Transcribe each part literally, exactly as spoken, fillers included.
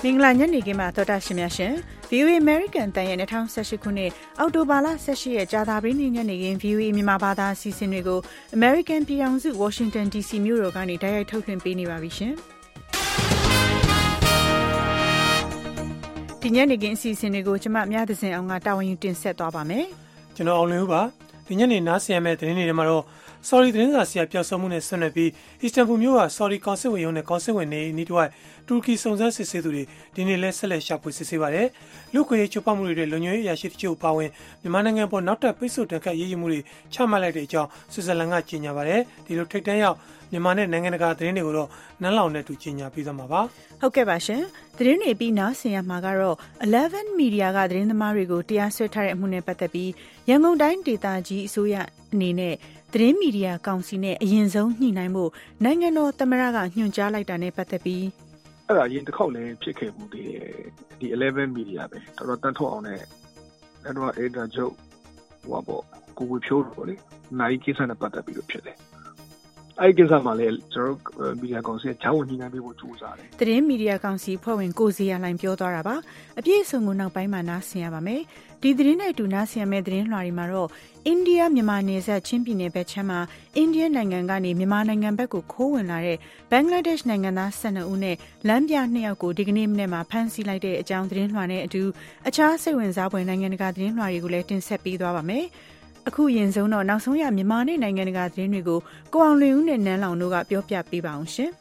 မင်္ဂလာညနေခင်းမှာတော်တာရှင်များရှင် ဗီအိုအေ American တန်ရဲ့၂၀၁၈ခုနှစ်အောက်တိုဘာလ၁၈ရက်ကြာသပတေးနေ့ညနေခင်း ဗီအိုအေ မြန်မာဘာသာအစီအစဉ်တွေကို American ပြည်ထောင်စု Washington ဒီ စီ မြို့တော်ကနေတိုက်ရိုက်ထုတ်လွှင့်ပေးနေပါပြီရှင်ဒီညနေခင်းအစီအစဉ်တွေကိုကျမမြသဇင်အောင်ကတာဝန်ယူတင်ဆက်သွားပါမယ်ကျွန်တော်အောင်လင်းဦးပါဒီညနေနားဆင်ရမယ့်သတင်းတွေမှာတော့ Sorry သတင်းစာဆရာပျောက်ဆုံးမှုနဲ့ဆွေးနွေးပြီး Istanbul မြို့က Sorry ကောင်စစ်ဝင်ရုံးနဲ့ကောင်စစ်ဝင်နေနေတွိုက်တူရကီစုံစမ်းစစ်ဆေးသူတွေဒီနေ့လဲဆက်လက်ရှာဖွေစစ်ဆေးပါတယ်လူခွေချိုးဖောက်မှုတွေတဲ့လုံခြုံရေးအရာရှိတချို့ပါဝင်မြန်မာနိုင်ငံပေါ်နောက်ထပ်ပိတ်ဆို့တန်ခတ်ရေးယူမှုတွေချမှတ်လိုက်တဲ့အကြောင်းဆွစ်ဇာလန်ကကြေညာပါတယ်ဒီလိုထိပ်တန်းရောက်မြန်မာနဲ့နိုင်ငံတကာသတင်းတွေကိုတော့နန်းလောင်နဲ့တူကြေညာပြီးသွားမှာပါဟုတ်ကဲ့ပါရှင်သတင်းတွေပြီးနားဆင်ရမှာကတော့ eleven Media ကသတင်းသမားတွေကိုတရားစွဲထားတဲ့အမှုနဲ့ပတ်သက်ပြီးရန်ကုန်တိုင်းဒေသကြီးအစိုးရအနေနဲ့သတင်းမီဒီယာကောင်စီနဲ့အရင်ဆုံးညှိနှိုင်းဖို့နိုင်ငံတော်သမ္မတကညွှန်ကြားလိုက်တာနဲ့ပတ်သက်ပြီးအဲ့ဒါရင်တစ်ခေါက်လည်းဖြစ်ခဲ့မှုတွေဒီ eleven Media ပဲတော်တော်တန်ထုတ်အောင်နဲ့အဲ့တော့ editor ချုပ်ဟိုပေါ့ကိုကိုဖြိုးပေါ့လေနိုင်ကိစ္စနဲ့ပတ်သက်ပြီးတော့ဖြစ်တယ်အဲ့ဒီကိစ္စမှာလည်းကျွန်တော်မီဒီယာကောင်စီကဂျောင်းဝင်ညှိနှိုင်းပေးဖို့ကြိုးစားတယ်သတင်းမီဒီယာကောင်စီဖွဲ့ဝင်ကိုစီယာလိုင်ပြောသွားတာပါအပြည့်အစုံကိုနောက်ပိုင်းမှာနားဆင်ရပါမယ်ဒီသတင်းနဲ့အတူနားဆင်ရမယ့်သတင်းလွှာတွေမှာတော့အိန္ဒိယမြန်မာနယ်စပ်ချင်းပြည်နယ်ဘက်ခြမ်းမှာအိန္ဒိယနိုင်ငံကနေမြန်မာနိုင်ငံဘက်ကိုခိုးဝင်လာတဲ့ဘင်္ဂလားဒေ့ရှ်နိုင်ငံသား၁၂ဦးနဲ့လမ်းပြနှစ်ယောက်ကိုဒီကနေ့မနေ့မှာဖမ်းဆီးလိုက်တဲ့အကြောင်းသတင်းလွှာနဲ့အတူအခြားစိတ်ဝင်စားဖွယ်နိုင်ငံတကာသတင်းလွှာတွေကိုလည်းတင်ဆက်ပေးသွားပါမယ်အခုရင်ဆုံးတော့နောက်ဆုံးရမြန်မာနဲ့နိုင်ငံတကာသတင်းတွေကိုကိုအောင်လွင်ဦးနဲ့နန်းလောင်တို့ကပြောပြပေးပါအောင်ရှင်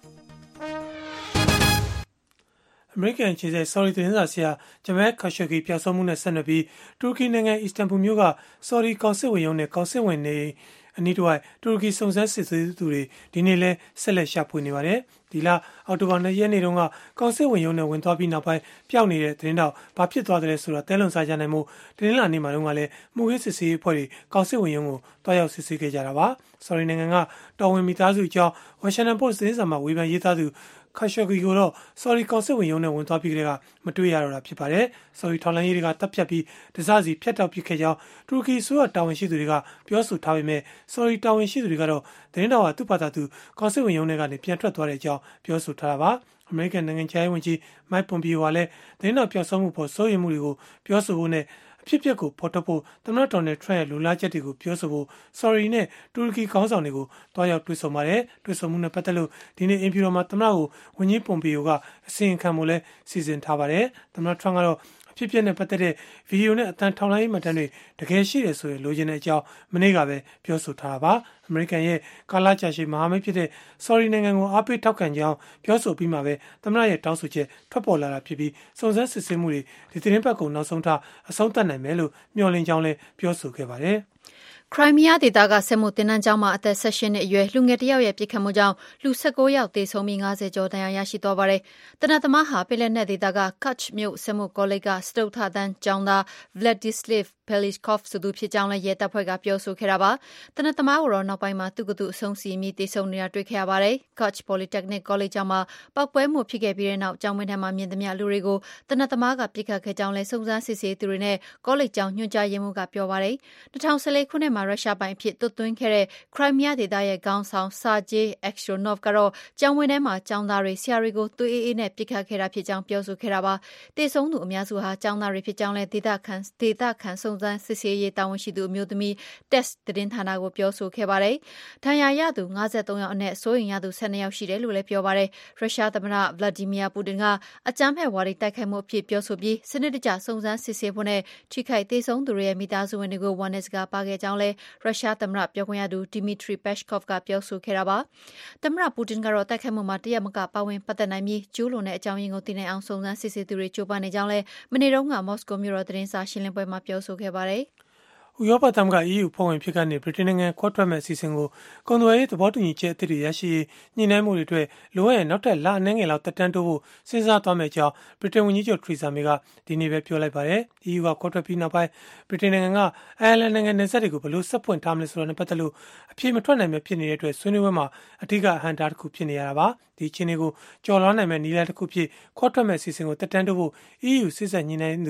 အမေရိကန်ခြေစိုက် Sorry သတင်းစာဆရာဂျမက်ခါရှိုဂီပျောက်ဆုံးမှုနဲ့ဆက်နွယ်ပြီးတူရကီနိုင်ငံအစ္စတန်ဘူမြို့က Sorry ကောင်စစ်ဝင်ရုံးနဲ့ကောင်စစ်ဝင်နေအနီးတစ်ဝိုက်တူရကီစုံစမ်းစစ်ဆေးသူတွေဒီနေ့လဲဆက်လက်ရှာဖွေနေပါတယ်ဒီလအောက်တိုဘာ၂ရက်နေ့တုန်းကကောင်စစ်ဝင်ရုံးနဲ့ဝင်သွားပြီးနောက်ပိုင်းပျောက်နေတဲ့သတင်းတော့ဘာဖြစ်သွားတယ်ဆိုတာတဲလွန်စားကြနိုင်မှုတင်းလာနေမှာတော့ကလည်းမှုရေးစစ်ဆေးရေးအဖွဲ့တွေကောင်စစ်ဝင်ရုံးကိုတွားရောက်စစ်ဆေးခဲ့ကြတာပါ Sorry နိုင်ငံကတော်ဝင်မိသားစုအကြောင်း Washington Post သတင်းစာမှာဝေဖန်ရေးသားသူခါရှိုဂီကိုတော့ Sorry ကောင်စစ်ဝင်ရုံးနဲ့ဝင်သွားပြီးကြတဲ့ကမတွေ့ရတော့တာဖြစ်ပါတယ် Sorry ထောင်လိုင်းရေးတွေကတပ်ဖြတ်ပြီးတစစီဖျက်တောက်ပစ်ခဲ့ကြောင်းတူရကီဆိုရတာဝန်ရှိသူတွေကပြောဆိုထားပေမဲ့ Sorry တာဝန်ရှိသူတွေကတော့သတင်းတော်ကသူ့ဘာသာသူကောင်စစ်ဝင်ရုံးတွေကနေပြန်ထွက်သွားတဲ့အကြောင်းပြောဆိုထားတာပါအမေရိကန်နိုင်ငံခြားရေးဝန်ကြီးမိုက်ပွန်ပီယိုကလည်းသတင်းတော်ပြောဆိုမှုပေါ်စိုးရိမ်မှုတွေကိုပြောဆိုဖို့နဲ့အဖြစ်အပျက်ကိုဖော်ထုတ်ဖို့သမ္မတဒေါ်နယ်ထရန့်ရဲ့လူလားချက်တွေကိုပြောဆိုဖို့ Sorry နဲ့တူရကီခေါင်းဆောင်တွေကိုတွားရောက်တွေ့ဆုံပါတယ်တွေ့ဆုံမှုနဲ့ပတ်သက်လို့ဒီနေ့အင်ဖြူတော်မှာသမ္မတကိုဝန်ကြီးပွန်ပီယိုကအစီရင်ခံမှုလဲစီစဉ်ထားပါတယ်သမ္မတထရန့်ကတော့အဖြစ်အပျက်နဲ့ပတ်သက်တဲ့ဗီဒီယိုနဲ့အသံထောင်လိုင်းမှတ်တမ်းတွေတကယ်ရှိတယ်ဆိုရင်လိုချင်တဲ့အကြောင်းမနေ့ကပဲပြောဆိုထားတာပါအမေရိကန်ရဲ့ကာလကြာရှည်မဟာမိတ်ဖြစ်တဲ့ Sorry နိုင်ငံကိုအားပေးထောက်ခံကြောင်းပြောဆိုပြီးမှပဲသမ္မတရဲ့တောင်းဆိုချက်ထွက်ပေါ်လာတာဖြစ်ပြီးစုံစမ်းစစ်ဆေးမှုတွေဒီသတင်းပတ်ကုံနောက်ဆုံးထားအဆုံးသတ်နိုင်မယ်လို့မျှော်လင့်ကြောင်းလည်းပြောဆိုခဲ့ပါတယ်ခရိုင်းမီးယားဒေသကစစ်မှုတင်နန်းကျောင်းမှာအသက်၁၈နှစ်အရွယ်လူငယ်တစ်ယောက်ရဲ့ပြစ်ခတ်မှုကြောင့်လူ၁၉ယောက်သေဆုံးပြီး၅၀ကျော်ဒဏ်ရာရရှိသွားပါတယ်။တနတ်သမားဟာပင်လယ်နက်ဒေသက Kerch မြို့စစ်မှုကောလိပ်ကစတုတ္ထတန်းကျောင်းသား Vladislav Pelichkov ဆိုသူဖြစ်ကြောင်းလည်းရဲတပ်ဖွဲ့ကပြောဆိုခဲ့တာပါ။တနတ်သမားကိုတော့နောက်ပိုင်းမှာသူ့ကသူအဆုံးစီမိသေဆုံးနေတာတွေ့ခဲ့ရပါတယ်။ Kerch Polytechnic College ကျောင်းမှာပောက်ပွဲမှုဖြစ်ခဲ့ပြီးတဲ့နောက်ကျောင်းဝင်းထဲမှာမြင်သမျှလူတွေကိုတနတ်သမားကပြစ်ခတ်ခဲ့ကြောင်းလည်းစုံစမ်းစစ်ဆေးသူတွေနဲ့ကောလိပ်ကျောင်းညွှန်ကြားရေးမှူးကပြောပါတယ်။၂၀၁၄ခုနှစ်မှာရုရှားပိုင်အဖြစ်သွတ်သွင်းခဲ့တဲ့ခရိုင်းမီးယားဒေသရဲ့ခေါင်းဆောင် Sergei Aksyonov ကတော့ကျောင်းဝင်းထဲမှာကျောင်းသားတွေဆရာတွေကိုသွေးအေးအေးနဲ့ပြစ်ခတ်ခဲ့တာဖြစ်ကြောင်းပြောဆိုခဲ့တာပါ။သေဆုံးသူအများစုဟာကျောင်းသားတွေဖြစ်ကြောင်းလည်းဒေသခံဒေသခံစုံစမ်းစစ်ဆေးရေးတာဝန်ရှိသူအမျိုးသမီး Tess သတင်းဌာနကိုပြောဆိုခဲ့ပါတယ်။ဒဏ်ရာရသူ၅၃ယောက်အနက်စိုးရိမ်ရသူ၁၂ယောက်ရှိတယ်လို့လည်းပြောပါတယ်။ရုရှားသမ္မတ Vladimir Putin ကအကြမ်းဖက်ဝါဒီတိုက်ခိုက်မှုအဖြစ်ပြောဆိုပြီးစနစ်တကျစုံစမ်းစစ်ဆေးဖို့နဲ့ထိခိုက်သေဆုံးသူတွေရဲ့မိသားစုဝင်တွေကိုဝမ်းနည်းစကားပါခဲ့ကြောင်းလည်းရုရှားသမ္မတပြောခွင့်ရသူ Dmitry Peskov ကပြောဆိုခဲ့တာပါ။သမ္မတပူတင်ကတော့တိုက်ခိုက်မှုမှာတရက်မကပါဝင်ပတ်သက်နိုင်ပြီးကျူးလွန်တဲ့အကြောင်းရင်းကိုသိနိုင်အောင်စုံစမ်းစစ်ဆေးသူတွေကြိုးပမ်းနေကြောင်းလည်းမနေ့တုန်းကမော်စကိုမြို့တော်သတင်းစာရှင်းလင်းပွဲမှာပြောဆိုခဲ့ပါတယ်။ဥရောပသမဂ္ဂ E U ဖွဲ့ဝင်ဖြစ်ကနေဗြိတိန်နိုင်ငံခွဲထွက်မဲ့အစီအစဉ်ကိုကုန်သွယ်ရေးသဘောတူညီချက်အသစ်တွေရရှိညှိနှိုင်းမှုတွေအတွက်လိုအပ်ရင်နောက်ထပ်လအနည်းငယ်လောက်တက်တန်းတိုးဖို့စဉ်းစားသွားမယ်ကြောင်းဗြိတိန်ဝန်ကြီးချုပ်ထရီဆာမေကဒီနေ့ပဲပြောလိုက်ပါတယ်။ E U ကခွဲထွက်ပြီးနောက်ပိုင်းဗြိတိန်နိုင်ငံကအိုင်ယာလန်နိုင်ငံနယ်စပ်တွေကိုဘယ်လိုဆက်ဖွင့်ထားမလဲဆိုတာနဲ့ပတ်သက်လို့အပြေမထွက်နိုင်မဲ့ဖြစ်နေတဲ့အတွက်ဆွေးနွေးပွဲမှာအထူးအဟန့်တားတစ်ခုဖြစ်နေရတာပါ။ဒီအခြေအနေကိုကြော်လွှားနိုင်မဲ့နည်းလမ်းတစ်ခုဖြစ်ခွဲထွက်မဲ့အစီအစဉ်ကိုတက်တန်းတိုးဖို့ E U စစ်ဆက်ညှိနှိုင်းသူ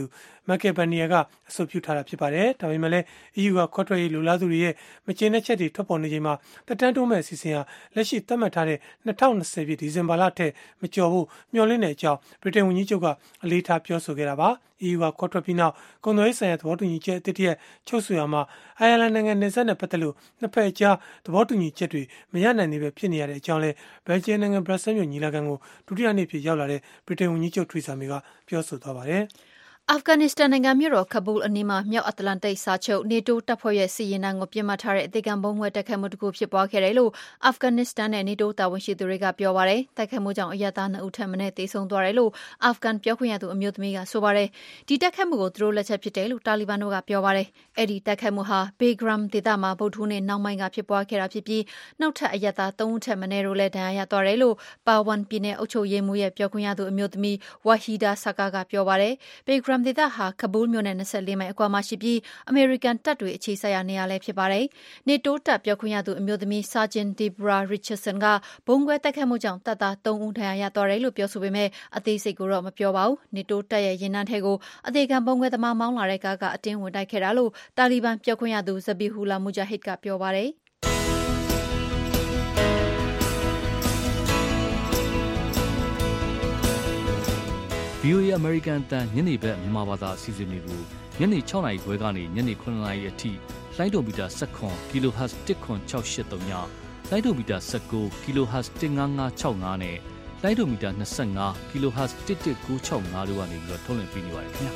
မက်ကယ်ဘန်နီယာကအဆိုပြုထားတာဖြစ်ပါတယ်ဒါပေမဲ့လည်း E U ကခွဲထွက်ရေးလိုလားသူတွေရဲ့မကျေနပ်ချက်တွေထွက်ပေါ်နေချိန်မှာတက်တန်းတိုးမဲ့အစီအစဉ်ဟာလက်ရှိသတ်မှတ်ထားတဲ့၂၀၂၀ပြည့်ဒီဇင်ဘာလထက်မကျော်ဘူးမျှော်လင့်တဲ့အကြောင်းဗြိတိန်ဝန်ကြီးချုပ်ကအလေးထားပြောဆိုခဲ့တာပါ E U ကခွဲထွက်ပြီးနောက်ကုန်သွယ်ရေးဆိုင်ရာသဘောတူညီချက်အသစ်တရက်ချုပ်ဆိုရမှာအိုင်ယာလန်နိုင်ငံနယ်စပ်နဲ့ပတ်သက်လို့နှစ်ဖက်အကြားသဘောတူညီချက်တွေမရနိုင်သေးပဲဖြစ်နေရတဲ့အကြောင်းလဲဘယ်လ်ဂျီယံနိုင်ငံဘရပ်ဆဲလ်မြို့ညီလာခံကိုဒုတိယနေ့ဖြစ်ရောက်လာတဲ့ဗြိတိန်ဝန်ကြီးချုပ်ထရီဆာမေကပြောဆိုသွားပါတယ်အာဖဂန်နစ္စတန်နိုင်ငံမြို့တော်ကဘူးလ်အနီးမှာမြောက်အတ္တလန္တိတ်စာချုပ်နေတိုးတပ်ဖွဲ့ရဲ့စီရင်တန်းကိုပြစ်မှတ်ထားတဲ့အသေးခံဘုံငွေတိုက်ခိုက်မှုတစ်ခုဖြစ်ပွားခဲ့တယ်လို့အာဖဂန်နစ္စတန်နဲ့နေတိုးတာဝန်ရှိသူတွေကပြောပါတယ်။တိုက်ခိုက်မှုကြောင့်အရပ်သားနှစ်ဦးထပ်မံသေဆုံးသွားတယ်လို့အာဖဂန်ပြောခွင့်ရသူအမျိုးသမီးကဆိုပါတယ်။ဒီတိုက်ခိုက်မှုကိုသူတို့လက်ချက်ဖြစ်တယ်လို့တာလီဘန်တို့ကပြောပါတယ်။အဲ့ဒီတိုက်ခိုက်မှုဟာဘေဂရမ်ဒေသမှာဗုဒ္ဓဟူးနေ့နောက်ပိုင်းကဖြစ်ပွားခဲ့တာဖြစ်ပြီးနောက်ထပ်အရပ်သားသုံးဦးထပ်မံတို့လည်းဒဏ်ရာရသွားတယ်လို့ပါဝန်ပြည်နယ်အုပ်ချုပ်ရေးမှူးရဲ့ပြောခွင့်ရသူအမျိုးသမီးဝါဟီဒါဆာကာကပြောပါတယ်။ဘေဂရမ်ဒေသဟာဘူးမြို့နယ်၂၄မိုင်အကွာမှာရှိပြီးအမေရိကန်တပ်တွေအခြေစိုက်ရာနေရာလည်းဖြစ်ပါတယ်။နေတိုးတပ်ပြောခွင့်ရသူအမျိုးသမီးဆာဂျင်ဒီဘရာရစ်ချတ်ဆန်ကဘုံကွဲတိုက်ခတ်မှုကြောင့်တပ်သားသုံးဦးဒဏ်ရာရသွားတယ်လို့ပြောဆိုပေမဲ့အသေးစိတ်ကိုတော့မပြောပါဘူး။နေတိုးတပ်ရဲ့ရင်နှန်းထဲကိုအသေးခံဘုံကွဲသမားမောင်းလာတဲ့ကားကအတင်းဝင်တိုက်ခဲ့တာလို့တာလီဘန်ပြောခွင့်ရသူဇဘီဟူလာမူဂျာဟစ်ကပြောပါတယ်။ဗီအိုအေ American အသံညနေဘက်မြန်မာဘာသာအစီအစဉ်တွေကိုညနေ၆နာရီခွဲကနေညနေ9နာရီအထိလိုင်းဒိုမီတာ၁၇ kHz ၁ခွန်၆၈၃ညလိုင်းဒိုမီတာ၁၉ kHz ၁၅၅၆၅နဲ့လိုင်းဒိုမီတာ၂၅ kHz ၁၁၉၆၅တို့ကနေပြီးတော့ထုတ်လွှင့်ပေးနေပါတယ်ခင်ဗျာ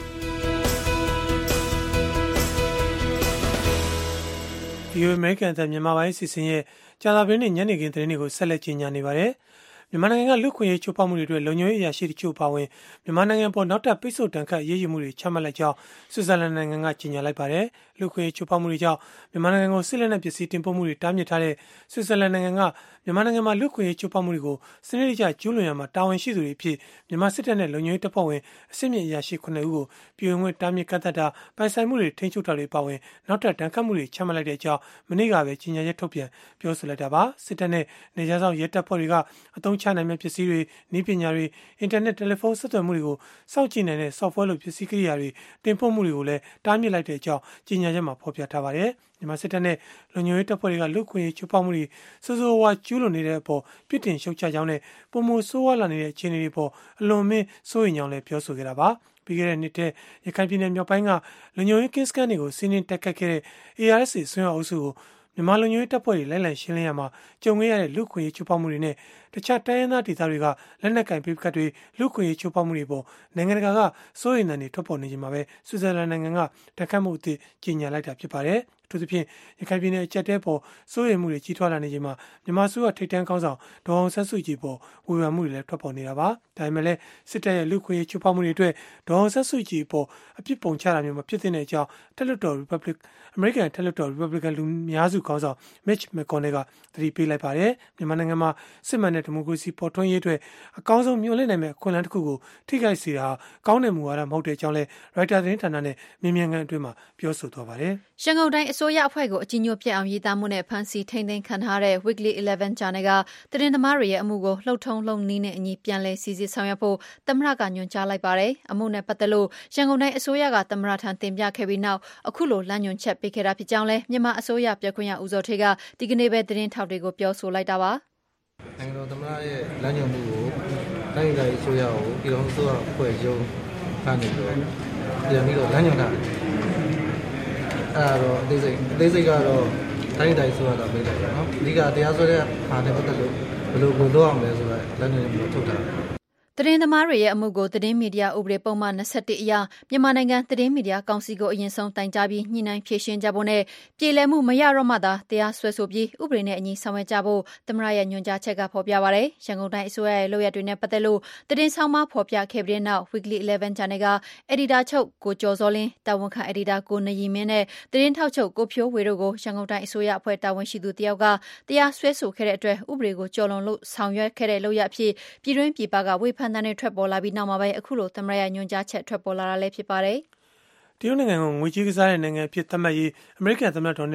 ဗီအိုအေ American အသံမြန်မာပိုင်းအစီအစဉ်ရဲ့ကြာသပတေးနေ့ညနေခင်းသတင်းတွေကိုဆက်လက်ကြီးညာနေပါတယ်မြန်မာနိုင်ငံကလူခွင့်ရေးချိုးဖောက်မှုတွေအတွက်လုံခြုံရေးအရာရှိတချို့ပါဝင်မြန်မာနိုင်ငံပေါ်နောက်ထပ်ပိတ်ဆို့တန်ခတ်ရေးယူမှုတွေချမှတ်လိုက်ကြောင်းဆွစ်ဇာလန်နိုင်ငံကကြေညာလိုက်ပါတယ်။လူခွင့်ရေးချိုးဖောက်မှုတွေကြောင့်မြန်မာနိုင်ငံကိုစစ်လက်နက်ပစ္စည်းတင်ပို့မှုတွေတားမြစ်ထားတဲ့ဆွစ်ဇာလန်နိုင်ငံကမြန်မာနိုင်ငံမှာလူခွင့်ရေးချိုးဖောက်မှုတွေကိုစနစ်တကျကျူးလွန်ရမှာတာဝန်ရှိသူတွေအဖြစ်မြန်မာစစ်တပ်နဲ့လုံခြုံရေးတပ်ဖွဲ့ဝင်အစစ်မြစ်အရာရှိခုနှစ်ဦးကိုပြည်ဝင်ခွင့်တားမြစ်ကန့်သတ်တာပိုင်ဆိုင်မှုတွေထိန်းချုပ်တာတွေပါဝင်နောက်ထပ်တန်ခတ်မှုတွေချမှတ်လိုက်တဲ့အကြောင်းမနေ့ကပဲကြေညာချက်ထုတ်ပြန်ပြောဆိုလိုက်တာပါ။စစ်တပ်နဲ့နေကြားဆောင်ရဲတပ်ဖွဲ့တွေကအသုံးချနိုင်မဲ့ပစ္စည်းတွေနည်းပညာတွေအင်တာနက်တယ်လီဖုန်းဆက်သွယ်မှုတွေကိုစောင့်ကြည့်နိုင်တဲ့ software လိုပစ္စည်းကိရိယာတွေတင်ပို့မှုတွေကိုလည်းတားမြစ်လိုက်တဲ့အကြောင်းကြေညာချက်မှာဖော်ပြထားပါတယ်။မြန်မာစစ်တပ်နဲ့လုံခြုံရေးတပ်ဖွဲ့တွေကလူခွင့်ရေးချိုးဖောက်မှုတွေစိုးစိုးဝါးကျူးလွန်နေတဲ့အပေါ်ပြစ်တင်ရှုတ်ချကြောင်းနဲ့ပုံမဆိုးဝါးလာနေတဲ့အခြေအနေတွေပေါ်အလွန်မင်းစိုးရိမ်ကြောင်းလည်းပြောဆိုခဲ့တာပါ။ပြီးခဲ့တဲ့နှစ်ထဲရခိုင်ပြည်နယ်မြောက်ပိုင်းကလုံခြုံရေးကင်းစခန်းတွေကိုစီးနင်းတက်ခတ်ခဲ့တဲ့ A R S A ဆွေးနွေးအုပ်စုကိုမြန်မာလူမျိုးရေးတပ်ဖွဲ့တွေလိုက်လံရှင်းလင်းရမှာကြုံခဲ့ရတဲ့လူခွင့်ရေးချိုးဖောက်မှုတွေနဲ့တခြားတိုင်းရင်းသားဒေသတွေကလက်နက်ကင်ပိတ်ကတ်တွေလူခွင့်ရေးချိုးဖောက်မှုတွေပေါ်နိုင်ငံတကာကစိုးရိမ်တဲ့နေထွက်ပေါ်နေချိန်မှာပဲဆွစ်ဇာလန်နိုင်ငံကတက်ခတ်မှုအသစ်ကြီးညာလိုက်တာဖြစ်ပါတယ်။အထူးသဖြင့်ရခိုင်ပြည်နယ်အကြက်တဲပေါ်စိုးရိမ်မှုတွေကြီးထွားလာနေချိန်မှာမြန်မာစုကထိတ်တန်းကောင်းဆောင်ဒေါ်အောင်ဆန်းစုကြည်ပေါ်ဝေဖန်မှုတွေလည်းထွက်ပေါ်နေတာပါ။ဒါပေမဲ့လည်းစစ်တပ်ရဲ့လူခွင့်ရေးချိုးဖောက်မှုတွေအတွက်ဒေါ်အောင်ဆန်းစုကြည်ပေါ်အပြစ်ပုံချတာမျိုးမဖြစ်သင့်တဲ့အကြောင်းတက်လွတ်တော် Republic American တက်လွတ်တော် Republican လူများစုခေါင်းဆောင် Mitch McConnell ကသတိပေးလိုက်ပါတယ်။မြန်မာနိုင်ငံမှာစစ်မှန်တဲ့ဒီမိုကရေစီပေါ်ထွန်းရေးအတွက်အကောင်းဆုံးမျှော်လင့်နိုင်မယ့်အခွင့်အလမ်းတစ်ခုကိုထိခိုက်စေတာကောင်းတဲ့မူဝါဒမဟုတ်တဲ့အကြောင်းလဲ Reuters သတင်းဌာနနဲ့မြင်မြန်ကန်အတွင်းမှာပြောဆိုသွားပါတယ်။ရန်ကုန်တိုင်းအစိုးရအဖွဲ့ကိုအကြီးညိုပြအောင်ရေးသားမှုနဲ့ဖမ်းဆီးထိန်းသိမ်းခံထားတဲ့ Weekly eleven ဂျာနယ်ကသတင်းသမားတွေရဲ့အမှုကိုလှုပ်ထုံးလုံနည်းနဲ့အညီပြန်လည်စီစစ်ဆောင်ရွက်ဖို့သမ္မတကညွှန်ကြားလိုက်ပါတယ်။အမှုနဲ့ပတ်သက်လို့ရန်ကုန်တိုင်းအစိုးရကသမ္မတထံတင်ပြခဲ့ပြီးနောက်အခုလိုလမ်းညွှန်ချက်ပေးခဲ့တာဖြစ်ကြောင်းလဲမြန်မာအစိုးရပြောခွင့်ရဦးစောထေးကဒီကနေ့ပဲသတင်းထောက်တွေကိုပြောဆိုလိုက်တာပါ။နိုင်ငံတော်သမ္မတရဲ့လမ်းညွှန်မှုကိုတိုင်းဒေသကြီးအစိုးရကိုပြည်ထောင်စုအဖွဲ့ချုပ်ကနေပြီးတော့ပြန်ပြီးတော့လမ်းညွှန်တာအဲ့တော့အသေးစိတ်အသေးစိတ်ကတော့တိုင်းဒေသကြီးအစိုးရကပေးလိုက်တယ်နော်အဓိကတရားစွဲတဲ့ဟာနဲ့ပတ်သက်လို့ဘယ်လိုကိုလုပ်အောင်လဲဆိုတော့လမ်းညွှန်မှုထုတ်တာသတင်းသမားတွေရဲ့အမှုကိုသတင်းမီဒီယာဥပဒေပုံမှန်၂၁အရမြန်မာနိုင်ငံသတင်းမီဒီယာကောင်စီကိုအရင်ဆုံးတိုင်ကြားပြီးညှိနှိုင်းဖြေရှင်းကြဖို့နဲ့ပြည်လည်မှုမရတော့မှသာတရားစွဲဆိုပြီးဥပဒေနဲ့အညီဆောင်ရွက်ကြဖို့သမ္မတရဲ့ညွှန်ကြားချက်ကဖော်ပြပါတယ်။ရန်ကုန်တိုင်းအစိုးရရဲ့လုပ်ရက်တွေနဲ့ပတ်သက်လို့သတင်းဆောင်မဖော်ပြခဲ့ပြီးတဲ့နောက် Weekly eleven ဂျာနယ်ကအက်ဒီတာချုပ်ကိုကျော်စောလင်းတာဝန်ခံအက်ဒီတာကိုနရီမင်းနဲ့သတင်းထောက်ချုပ်ကိုဖြိုးဝေတို့ကိုရန်ကုန်တိုင်းအစိုးရအဖွဲ့တာဝန်ရှိသူတယောက်ကတရားစွဲဆိုခဲ့တဲ့အတွက်ဥပဒေကိုကျော်လွန်လို့ဆောင်ရွက်ခဲ့တဲ့လုပ်ရက်အဖြစ်ပြည်တွင်းပြည်ပကဝေဖန်တဲ့ထွက်ပေါ်လာပြီးနောက်မှာပဲအခုလိုသမ္မတရဲ့ညွှန်ကြားချက်ထွက်ပေါ်လာတာလည်းဖြစ်ပါတယ်။တရုတ်နိုင်ငံကိုငွေကြေးကစားတဲ့နိုင်ငံအဖြစ်သတ်မှတ်ရေးအမေရိကန်သမ္မတဒေါ်နယ်ထ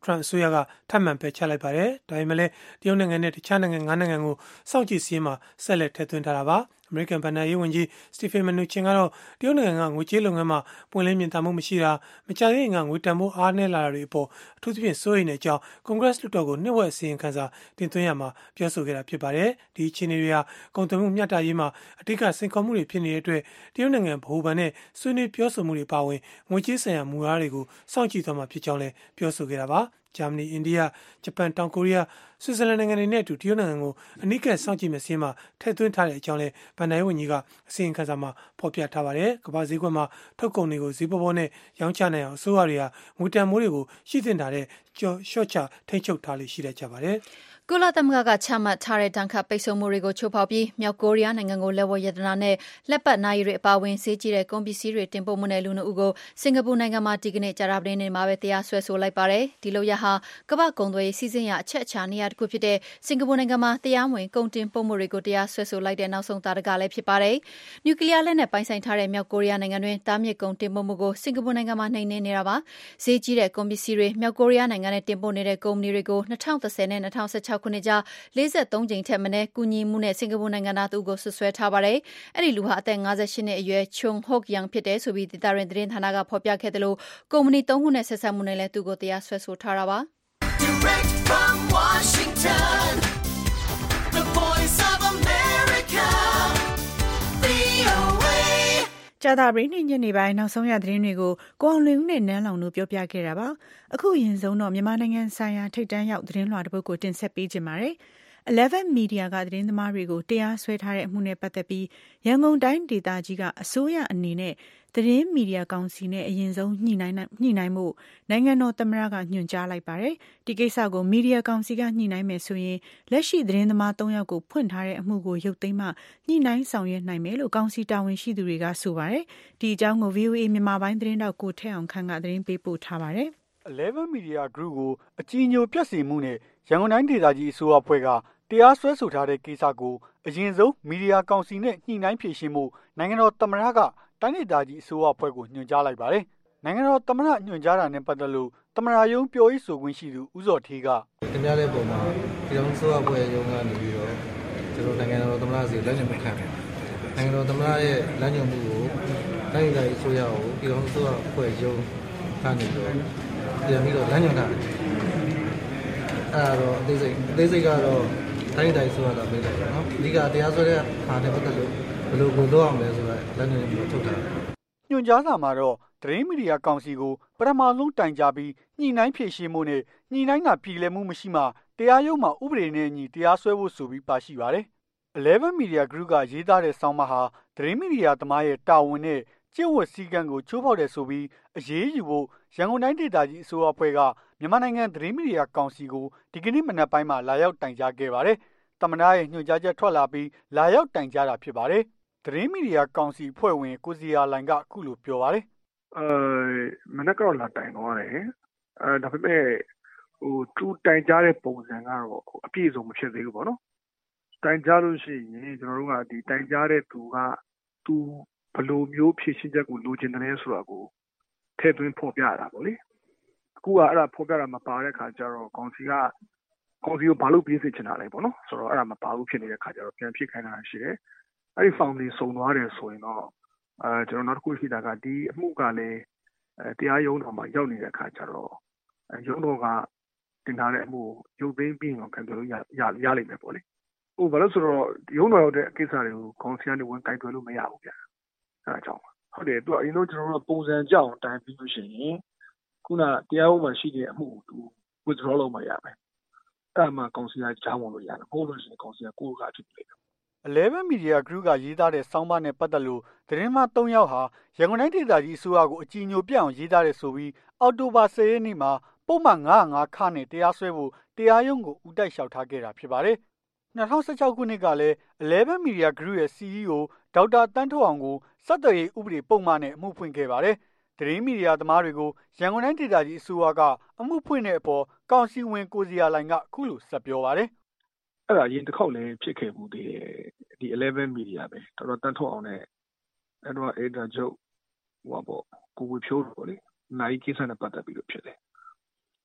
Trump အစိုးရကထပ်မံပယ်ချလိုက်ပါတယ်။ဒါပေမဲ့လည်းတရုတ်နိုင်ငံနဲ့တခြားနိုင်ငံငါးနိုင်ငံကိုစောင့်ကြည့်စည်းမှာဆက်လက်ထည့်သွင်းထားတာပါ။ အမေရိကန်ဗဏ္ဍာရေးဝန်ကြီး Stephen Mnuchin ကတော့တရုတ်နိုင်ငံကငွေကြေးလုပ်ငန်းမှာပွင့်လင်းမြင်သာမှုမရှိတာမကြာသေးခင်ကငွေတန်ဖိုးအားနည်းလာတာတွေအပေါ်အထူးသဖြင့်စိုးရိမ်တဲ့အကြောင်း Congress လွှတ်တော်ကိုနှစ်ဝက်အစီရင်ခံစာတင်သွင်းရမှာပြောဆိုခဲ့တာဖြစ်ပါတယ်။ဒီအခြေအနေတွေဟာကုန်သွယ်မှုမျှတရေးမှာအထူးစိန်ခေါ်မှုတွေဖြစ်နေတဲ့အတွက်တရုတ်နိုင်ငံဗဟိုဘဏ်နဲ့ဆွေးနွေးပြောဆိုမှုတွေပါဝင်ငွေကြေးဆိုင်ရာမူအားတွေကိုစောင့်ကြည့်သွားမှာဖြစ်ကြောင်းလည်းပြောဆိုခဲ့တာပါ။ဂျာမနီ၊အိန္ဒိယ၊ဂျပန်၊တောင်ကိုရီးယား၊ဆွစ်ဇာလန်နိုင်ငံတွေနဲ့အတူတရုတ်နိုင်ငံကိုအနီးကပ်စောင့်ကြည့်မယ့်စာရင်းမှာထည့်သွင်းထားတဲ့အကြောင်းလည်းဗဏ္ဍာရေးဝန်ကြီးကအစီရင်ခံစာမှာဖော်ပြထားပါတယ်။ကမ္ဘာဈေးကွက်မှာထုတ်ကုန်တွေကိုဈေးပေါပေါနဲ့ရောင်းချနိုင်အောင်အစိုးရတွေဟာငွေတန်မိုးတွေကိုရှိသင့်တာတဲ့ကြော်ရှော့ချထိန်းချုပ်ထားလို့ရှိတတ်ကြပါတယ်။ကုလသမဂ္ဂကချမှတ်ထားတဲ့တန်ခတ်ပိတ်ဆို့မှုတွေကိုချိုးဖောက်ပြီးမြောက်ကိုရီးယားနိုင်ငံကိုလက်ဝတ်ရတနာနဲ့လက်ပတ်နာရီတွေအပါအဝင်ဈေးကြီးတဲ့ကုန်ပစ္စည်းတွေတင်ပို့မှုနဲ့လူနှစ်ဦးကိုစင်ကာပူနိုင်ငံမှာဒီကနေ့ကြာသပတေးနေ့မှာပဲတရားစွဲဆိုလိုက်ပါတယ်။ဒီလိုရဟာကမ္ဘာကုန်သွယ်ရေးစီစဉ်ရအချက်အချာနေရာတစ်ခုဖြစ်တဲ့စင်ကာပူနိုင်ငံမှာတရားမဝင်ကုန်တင်ပို့မှုတွေကိုတရားစွဲဆိုလိုက်တဲ့နောက်ဆုံးသားတကလည်းဖြစ်ပါတယ်။နျူကလ িয়ার လက်နက်ပိုင်ဆိုင်ထားတဲ့မြောက်ကိုရီးယားနိုင်ငံတွင်တားမြစ်ကုန်တင်ပို့မှုကိုစင်ကာပူနိုင်ငံမှာနှိမ်နင်းနေတာပါ။ဈေးကြီးတဲ့ကုန်ပစ္စည်းတွေမြောက်ကိုရီးယားနိုင်ငံနဲ့တင်ပို့နေတဲ့ကုမ္ပဏီတွေကို၂၀၁၀နဲ့၂၀၁၆ခုနှစ်ကြားလေးဆယ့်သုံးကြိမ်ထက်မနည်းကူညီမှုနဲ့စင်ကာပူနိုင်ငံသားသူကိုဆွဆွဲထားပါတယ်။အဲ့ဒီလူဟာအသက်၅၈နှစ်အရွယ်ချုံဟော့ယန်ဖြစ်တယ်ဆိုပြီးဒေသရင်းသတင်းဌာနကဖော်ပြခဲ့တယ်လို့ကုမ္ပဏီသုံးခုနဲ့ဆက်ဆက်မှုနဲ့လည်းသူကိုတရားစွဲဆိုထားတာပါ။ Direct from Washington, the voice of America, ဗွီအိုအေကြာသပတေးနေ့ညနေပိုင်းနောက်ဆုံးရသတင်းတွေကိုကိုအောင်လွင်ဦးနဲ့နန်းလောင်တို့ပြောပြခဲ့တာပါ။အခုအရင်ဆုံးတော့မြန်မာနိုင်ငံဆိုင်ရာထိပ်တန်းရောက်သတင်းလွှာတစ်ပုဒ်ကိုတင်ဆက်ပေးကြပါမယ်။ Eleven Media ကသတင်းသမားတွေကိုတရားစွဲထားတဲ့အမှုနဲ့ပတ်သက်ပြီးရန်ကုန်တိုင်းဒေသကြီးကအစိုးရအနေနဲ့သတင်းမီဒီယာကောင်စီနဲ့အရင်ဆုံးညှိနှိုင်းညှိနှိုင်းမှုနိုင်ငံတော်သမ္မတကညွှန်ကြားလိုက်ပါတယ်။ဒီကိစ္စကိုမီဒီယာကောင်စီကညှိနှိုင်းမယ်ဆိုရင်လက်ရှိသတင်းသမားသုံးယောက်ကိုဖွင့်ထားတဲ့အမှုကိုရုပ်သိမ်းမှညှိနှိုင်းဆောင်ရွက်နိုင်မယ်လို့ကောင်စီတာဝန်ရှိသူတွေကဆိုပါတယ်။ဒီအကြောင်းကို ဗွီအိုအေမြန်မာပိုင်းသတင်းတောက်ကိုထက်အောင်ခန့်ကသတင်းပေးပို့ထားပါတယ်။ Eleven Media Group ကိုအကြီးအကျယ်ပြက်စီမှုနဲ့ရန်ကုန်တိုင်းဒေသကြီးအစိုးရအဖွဲ့ကတရားစွဲဆိုထားတဲ့ကိစ္စကိုအရင်ဆုံးမီဒီယာကောင်စီနဲ့ညှိနှိုင်းဖြေရှင်းမှုနိုင်ငံတော်သမ္မတကတိုင်းဒေသကြီးအစိုးရအဖွဲ့ကိုညွှန်ကြားလိုက်ပါတယ်။နိုင်ငံတော်သမ္မတညွှန်ကြားတာနဲ့ပတ်သက်လို့သမ္မတရုံးပြောရေးဆိုခွင့်ရှိသူဦးစောဌေးကတင်ပြတဲ့ပုံမှာပြည်ထောင်စုအစိုးရအဖွဲ့ရုံးကနေပြီးတော့ကျွန်တော်နိုင်ငံတော်သမ္မတစီလက်ညှိုးမှုခံတယ်။နိုင်ငံတော်သမ္မတရဲ့လက်ညှိုးမှုကိုတိုင်းဒေသကြီးအစိုးရကိုပြည်ထောင်စုအဖွဲ့ရုံးကနေပြီးတော့ပြန်ပြီးတော့လက်ညှိုးထားတယ်။အဲ့တော့အသေးစိတ်အသေးစိတ်ကတော့တိုင်းတိုင်းဆိုတာပေးလိုက်တယ်နော်။ဒီကတရားစွဲတဲ့ဟာနဲ့ပတ်သက်လို့ဘယ်လိုကိုလုပ်အောင်လဲဆိုတော့လက်ညှိုးမှုထုတ်ထားတယ်။ညွှန်ကြားစာမှာတော့သတင်းမီဒီယာကောင်စီကိုပထမဆုံးတိုင်ကြားပြီးညှိနှိုင်းဖြေရှင်းမှုနဲ့ညှိနှိုင်းတာပြည်လည်မှုမရှိမှတရားရုံးမှာဥပဒေနဲ့အညီတရားစွဲဖို့ဆိုပြီးပါရှိပါတယ်။ Eleven Media Group ကရေးသားတဲ့ဆောင်းပါးဟာသတင်းမီဒီယာသမားရဲ့တာဝန်နဲ့ကျင့်ဝတ်စည်းကမ်းကိုချိုးဖောက်တယ်ဆိုပြီးအရေးယူဖို့ရန်ကုန်တိုင်းဒေသကြီးအစိုးရအဖွဲ့ကမြန်မာနိုင်ငံသတင်းမီဒီယာကောင်စီကိုဒီကနေ့မနက်ပိုင်းမှာလာရောက်တိုင်ကြားခဲ့ပါတယ်။သမ္မတရဲ့ညွှန်ကြားချက်ထွက်လာပြီးလာရောက်တိုင်ကြားတာဖြစ်ပါတယ်။သတင်းမီဒီယာကောင်စီဖွဲ့ဝင်ကိုစီယာလိုင်ကအခုလိုပြောပါတယ်။အဲမနက်ကတော့လာတိုင်သွားတယ်။အဲဒါပေမဲ့ဟိုသူတိုင်ကြားတဲ့ပုံစံကတော့အပြည့်စုံမဖြစ်သေးဘူးပေါ့နော်။တိုင်ကြားလို့ရှိရင်ကျွန်တော်တို့ကဒီတိုင်ကြားတဲ့သူကသူဘယ်လိုမျိုးဖြည့်ရှင်းချက်ကိုလိုချင်တယ်ဆိုတာကိုထည့်သွင်းဖော်ပြရတာပေါ့လေ။အခုကအဲ့ဒါဖော်ပြတာမပါတဲ့ခါကျတော့ကောင်စီကကောင်စီကိုဘာလို့ပြေးစစ်ချင်တာလဲပေါ့နော်ဆိုတော့အဲ့ဒါမပါဘူးဖြစ်နေတဲ့ခါကျတော့ပြန်ဖြစ်ခိုင်းတာရှိတယ်အဲ့ဒီဖောင်တွေစုံသွားတယ်ဆိုရင်တော့အဲကျွန်တော်နောက်တစ်ခုရှိတာကဒီအမှုကလည်းအဲတရားရုံးတော်မှာရောက်နေတဲ့ခါကျတော့ရုံးတော်ကတင်ထားတဲ့အမှုရုပ်သိမ်းပြီးတော့ခံတယ်လို့ရရရလိမ့်မယ်ပေါ့လေဟိုဘာလို့ဆိုတော့ရုံးတော်ရောက်တဲ့ကိစ္စတွေကိုကောင်စီကနေဝင်ကင်တွယ်လို့မရဘူးဗျာအဲ့ဒါကြောင့်ဟုတ်တယ်သူကအရင်တော့ကျွန်တော်တို့ပုံစံကြောက်တိုင်ပြီးလို့ရှိရင်ခုနတရားရုံးမှာရှိတဲ့အမှုသူ withdraw လုပ်မှရမယ်အဲ့မှာကောင်စီကကြားဝင်လို့ရတယ်ဟုတ်လို့ရှိရင်ကောင်စီကကိုယ်ကဖြစ်နေတယ် Eleven Media Group ကရေးသားတဲ့ဆောင်းပါးနဲ့ပတ်သက်လို့သတင်းမှသုံးယောက်ဟာရန်ကုန်တိုင်းဒေသကြီးအစိုးရကိုအကြီးအကျယ်ပြအောင်ရေးသားတဲ့ဆိုပြီးအောက်တိုဘာဆယ်ရက်နေ့မှာပုံမှန်ငါး၀၅ခနဲ့တရားစွဲဖို့တရားရုံးကိုဦးတိုက်လျှောက်ထားခဲ့တာဖြစ်ပါတယ်။၂၀၁၆ခုနှစ်ကလည်း Eleven Media Group ရဲ့ စီအီးအို ဒေါက်တာတန်းထွဋ်အောင်ကိုဆက်သွယ်ရေးဥပဒေပုံမှန်နဲ့အမှုဖွင့်ခဲ့ပါတယ်။သတင်းမီဒီယာသမားတွေကိုရန်ကုန်တိုင်းဒေသကြီးအစိုးရကအမှုဖွင့်တဲ့အပေါ်ကောင်စီဝင်ကိုစီယာလိုင်ကအခုလိုဆက်ပြောပါတယ်။အဲ့ဒါရင်တစ်ခေါက်လည်းဖြစ်ခဲ့မှုတည်းဒီ Eleven Media ပဲတော်တော်တန်းထွဋ်အောင်နဲ့အဲ့တော့ Editor ချုပ်ဟိုပေါ့ကိုဝေဖြိုးပေါ့လေနိုင်ကိစ္စနဲ့ပတ်သက်ပြီးလို့ဖြစ်တယ်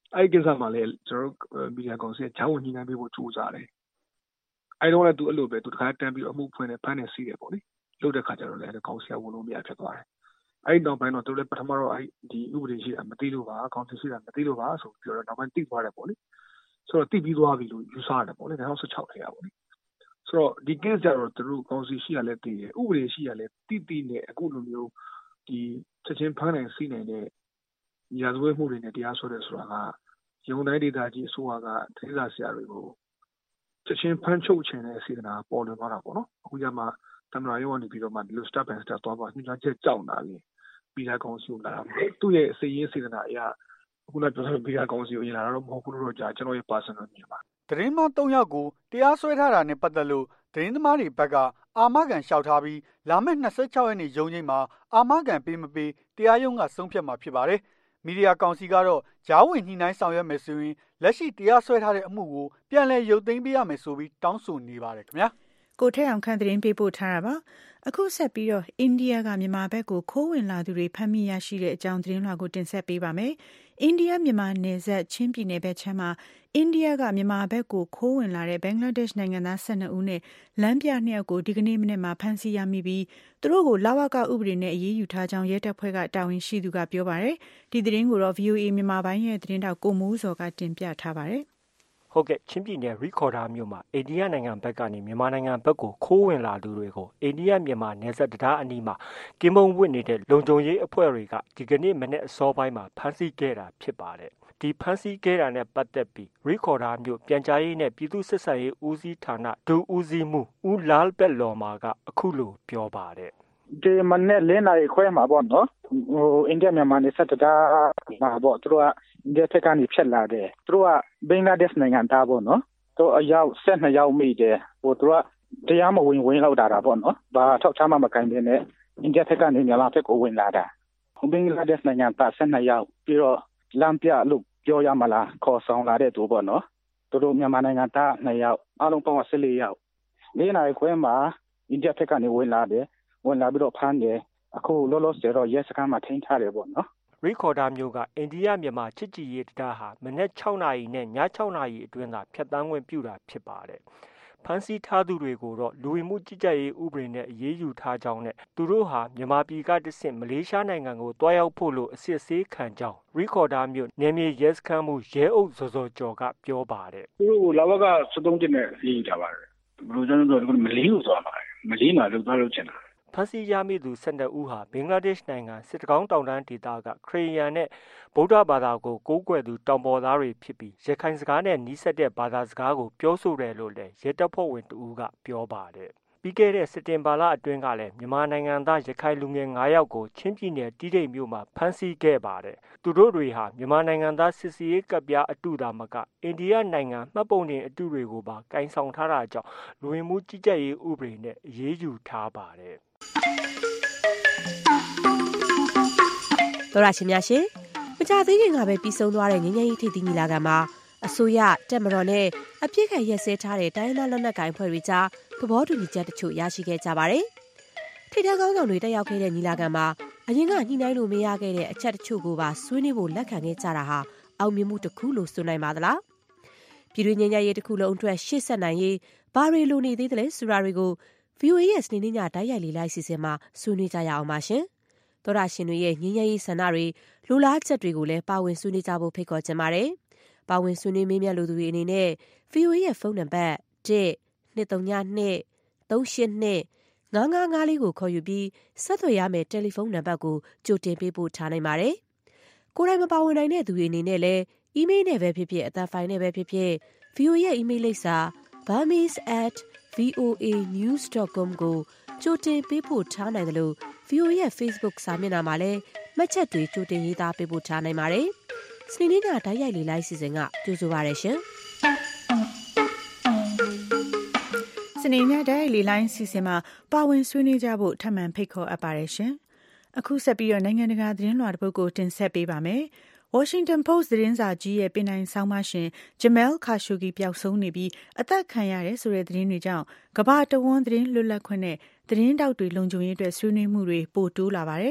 အဲ့ဒီကိစ္စမှာလည်းကျွန်တော်တို့မီဒီယာကောင်စီကဂျောင်းဝင်ညှိနှိုင်းပေးဖို့ကြိုးစားတယ်အဲ့တော့လည်းသူအဲ့လိုပဲသူတခါတန်းပြီးအမှုဖွင့်နေဖမ်းနေစီးတယ်ပေါ့လေလို့တဲ့ခါကျတော့လည်းကောင်စီကဝင်လို့မရဖြစ်သွားတယ်အဲ့ဒီနောက်ပိုင်းတော့သူလည်းပထမတော့အဲ့ဒီဥပဒေရှိတာမသိလို့ပါကောင်စီရှိတာမသိလို့ပါဆိုပြီးတော့နောက်ပိုင်းသိသွားတယ်ပေါ့လေဆိုတော့သိပြီးသွားပြီလို့ယူဆရတယ်ပေါ့လေ၂၀၁၆ထဲကပေါ့လေဆိုတော့ဒီ case ကြတော့သူတို့ကောင်စီရှိရလဲသိတယ်ဥပဒေရှိရလဲတိတိနဲ့အခုလိုမျိုးဒီချက်ချင်းဖမ်းနိုင်စီးနိုင်တဲ့ရာဇဝတ်မှုတွေနဲ့တရားစွဲတယ်ဆိုတာကရုံတိုင်းဒေသကြီးအစိုးရကဒေသဆရာတွေကိုချက်ချင်းဖမ်းချုပ်ခြင်းနဲ့စေတနာပေါ်လွင်သွားတာပေါ့နော်အခုကျမှတမန်တော်ရုံးကနေပြီးတော့မှဒီလို step and step သွားပါညှိနှိုင်းချက်ကြောက်လာပြီးပြည်ထောင်ကောင်စီကိုလာတာသူ့ရဲ့စေရေးစေတနာအရာအခုလည်းပြောဆိုပြည်ထောင်ကောင်စီကိုရင်လာတော့မဟုတ်ဘူးလို့ကြာကျွန်တော်ရဲ့ personal မြင်ပါသတင်းမှသုံးယောက်ကိုတရားစွဲထားတာနဲ့ပတ်သက်လို့သတင်းသမားတွေဘက်ကအာမခံလျှောက်ထားပြီးလာမယ့်၂၆ရက်နေ့ရုံးချိန်မှာအာမခံပေးမပေးတရားရုံးကဆုံးဖြတ်မှာဖြစ်ပါတယ်မီဒီယာကောင်စီကတော့ကြားဝင်ညှိနှိုင်းဆောင်ရွက်မယ်ဆိုရင်လက်ရှိတရားစွဲထားတဲ့အမှုကိုပြန်လည်ရုပ်သိမ်းပေးရမယ်ဆိုပြီးတောင်းဆိုနေပါတယ်ခင်ဗျာကိုထက်အောင်ခန့်သတင်းပေးပို့ထားတာပါအခုဆက်ပြီးတော့အိန္ဒိယကမြန်မာဘက်ကိုခိုးဝင်လာသူတွေဖမ်းမိရရှိတဲ့အကြောင်းသတင်းလွှာကိုတင်ဆက်ပေးပါမယ်အိန္ဒိယမြန်မာနယ်စပ်ချင်းပြည်နယ်ဘက်ခြမ်းမှာအိန္ဒိယကမြန်မာဘက်ကိုခိုးဝင်လာတဲ့ဘင်္ဂလားဒေ့ရှ်နိုင်ငံသား၁၂ဦးနဲ့လမ်းပြနှစ်ယောက်ကိုဒီကနေ့မနေ့မှာဖမ်းဆီးရမိပြီးသူတို့ကိုလဝကဥပဒေနဲ့အရေးယူထားကြောင်းရဲတပ်ဖွဲ့ကတာဝန်ရှိသူကပြောပါတယ်ဒီသတင်းကိုတော့ ဗီအိုအေ မြန်မာပိုင်းရဲ့သတင်းတောက်ကိုမိုးစောကတင်ပြထားပါတယ်ဟုတ်ကဲ့ချင်းပြည်နယ်ရီခေါ်ဒါမြို့မှာအိန္ဒိယနိုင်ငံဘက်ကနေမြန်မာနိုင်ငံဘက်ကိုခိုးဝင်လာသူတွေကိုအိန္ဒိယမြန်မာနယ်စပ်တရားအနီးမှာကင်းမုံဝစ်နေတဲ့လုံခြုံရေးအဖွဲ့တွေကဒီကနေ့မနေ့အစောပိုင်းမှာဖမ်းဆီးခဲ့တာဖြစ်ပါတယ်ဒီဖမ်းဆီးခဲ့တာနဲ့ပတ်သက်ပြီးရီခေါ်ဒါမြို့ပြန်ကြားရေးနဲ့ပြည်သူ့စစ်ဆင်ရေးဦးစီးဌာနဒုဦးစီးမှုဦးလာဘက်လော်မာကအခုလိုပြောပါတယ်ဒီမနေ့လင်းနာရီခွဲမှာပေါ့နော်ဟိုအိန္ဒိယမြန်မာနယ်စပ်တရားမှာပေါ့သူတို့ကအိန္ဒိယဘက်ကနေဖြတ်လာတယ်သူတို့ကဘင်္ဂလားဒေ့ရှ်နိုင်ငံသားပေါ့နော်သူအယောက်၁၂ယောက်မိတယ်ဟိုသူတို့ကတရားမဝင်ဝင်လောက်တာတာပေါ့နော်ဘာထောက်ချမှမကိုင်းတဲ့နဲ့အိန္ဒိယဘက်ကနေမြန်မာဘက်ကိုဝင်လာတာဘင်္ဂလားဒေ့ရှ်နိုင်ငံသား၁၂ယောက်ပြီးတော့လမ်းပြလို့ပြောရမလားခေါ်ဆောင်လာတဲ့သူပေါ့နော်သူတို့မြန်မာနိုင်ငံသား၂ယောက်အားလုံးပေါင်း၁၄ယောက်လေးနာရီခွဲမှာအိန္ဒိယဘက်ကနေဝင်လာတယ်ဝင်လာပြီးတော့ဖမ်းတယ်အခုလောလောဆယ်တော့ရဲစခန်းမှာထိန်းထားတယ်ပေါ့နော်ရီခေါ်ဒါမျိုးကအိန္ဒိယမြန်မာချစ်ကြည်ရေးတရားဟာမနေ့၆နာရီနဲ့ည၆နာရီအတွင်းသာဖြတ်တန်းခွင့်ပြုတာဖြစ်ပါတယ်ဖမ်းဆီးထားသူတွေကိုတော့လူဝင်မှုကြီးကြပ်ရေးဥပဒေနဲ့အရေးယူထားကြောင်းနဲ့သူတို့ဟာမြန်မာပြည်ကတဆင့်မလေးရှားနိုင်ငံကိုတွားရောက်ဖို့လို့အစစ်အဆေးခံကြောင်းရီခေါ်ဒါမျိုးနယ်မြေရဲစခန်းမှုရဲအုပ်စောစောကျော်ကပြောပါတယ်သူတို့လာဘကစတုံးတင်နဲ့ရေးယူထားပါတယ်ဘယ်လိုကျွန်တော်တို့မလေးကိုသွားပါတယ်မလေးမှာလောက်သွားလို့ချင်တာဖမ်းဆီးရမိသူ၁၂ဦးဟာဘင်္ဂလားဒေ့ရှ်နိုင်ငံစစ်တကောင်းတောင်တန်းဒေသကခရစ်ယာန်နဲ့ဗုဒ္ဓဘာသာကိုကိုးကွယ်သူတောင်ပေါ်သားတွေဖြစ်ပြီးရခိုင်စကားနဲ့နီးစပ်တဲ့ဘာသာစကားကိုပြောဆိုတယ်လို့လည်းရဲတပ်ဖွဲ့ဝင်တဦးကပြောပါတယ်ပြီးခဲ့တဲ့စက်တင်ဘာလအတွင်းကလည်းမြန်မာနိုင်ငံသားရခိုင်လူငယ်၅ယောက်ကိုချင်းပြည်နယ်တီးတိတ်မြို့မှာဖမ်းဆီးခဲ့ပါတယ်သူတို့တွေဟာမြန်မာနိုင်ငံသားစစ်စီရေးကပ်ပြားအတုသာမကအိန္ဒိယနိုင်ငံမှတ်ပုံတင်အတုတွေကိုပါကင်ဆောင်ထားတာကြောင့်လူဝင်မှုကြီးကြပ်ရေးဥပဒေနဲ့အရေးယူထားပါတယ်တော်ရရှင်များရှင်မကြသေးခင်ကပဲပြီးဆုံးသွားတဲ့ငញ្ញရေးထိပ်သီးညီလာခံမှာအစိုးရတက်မတော်နဲ့အပြစ်ခတ်ရက်စဲထားတဲ့တိုင်းဒေသလက်နက်ကိုင်ဖွဲ့တွေကြားသဘောတူညီချက်တချို့ရရှိခဲ့ကြပါတယ်။ထိပ်တန်းခေါင်းဆောင်တွေတက်ရောက်ခဲ့တဲ့ညီလာခံမှာအရင်ကညှိနှိုင်းလို့မရခဲ့တဲ့အချက်တချို့ကိုပါဆွေးနွေးဖို့လက်ခံခဲ့ကြတာဟာအောင်မြင်မှုတစ်ခုလို့ဆိုနိုင်ပါသလား။ပြည်တွင်းငញ្ញရေးတစ်ခုလုံးအတွက်ရှေ့ဆက်နိုင်ရေးဘာတွေလိုနေသေးတယ်လဲဆိုတာတွေကို ဗီအိုအေ ရဲ့စနေနေ့ညတိုက်ရိုက်လေးလိုက်စီစဉ်မှာဆွေးနွေးကြရအောင်ပါရှင်။သောရရှင်တွေရဲ့ငញ្ញရေးဆန္ဒတွေလိုလားချက်တွေကိုလည်းပါဝင်ဆွေးနွေးကြဖို့ဖိတ်ခေါ်ချင်ပါတယ်။ပါဝင်ဆွေးနွေးမေးမြန်းလိုသူတွေအနေနဲ့ ဗီအိုအေ ရဲ့ဖုန်းနံပါတ်၁ ၂၃၂ ၃၈၂ ၅၅၅လေးကိုခေါ်ယူပြီးဆက်သွယ်ရမယ့်တယ်လီဖုန်းနံပါတ်ကိုကြိုတင်ပေးပို့ထားနိုင်ပါတယ်။ကိုယ်တိုင်မပါဝင်နိုင်တဲ့သူတွေအနေနဲ့လည်းအီးမေးလ်နဲ့ပဲဖြစ်ဖြစ်အသံဖိုင်နဲ့ပဲဖြစ်ဖြစ် ဗီအိုအေ ရဲ့အီးမေးလ်လိပ်စာ burmese at voa news dot com ကိုကြိုတင်ပေးပို့ထားနိုင်တယ်လို့ ဗီအိုအေ ရဲ့ Facebook စာမျက်နှာမှာလည်းမှတ်ချက်တွေကြိုတင်ရေးသားပေးပို့ထားနိုင်ပါတယ်။စနေနေ့ကတိုက်ရိုက်လေးလိုက်စီစဉ်ကကြိုဆိုပါရရှင်။စနေညတိုက်ရိုက်လေးလိုင်းစီစဉ်မှာပါဝင်ဆွေးနွေးကြဖို့ထပ်မံဖိတ်ခေါ်အပ်ပါတယ်ရှင်။အခုဆက်ပြီးတော့နိုင်ငံတကာသတင်းလွှာတစ်ပုဒ်ကိုတင်ဆက်ပေးပါမယ်။ Washington Post သတင်းစာကြီးရဲ့ပင်တိုင်ဆောင်းပါရှင် Jamal Khashoggi ပျောက်ဆုံးနေပြီးအသက်ခံရတယ်ဆိုတဲ့သတင်းတွေကြောင့်ကမ္ဘာတဝန်းသတင်းလွတ်လပ်ခွင့်နဲ့သတင်းတောက်တွေလုံခြုံရေးအတွက်ဆွေးနွေးမှုတွေပိုတိုးလာပါတယ်။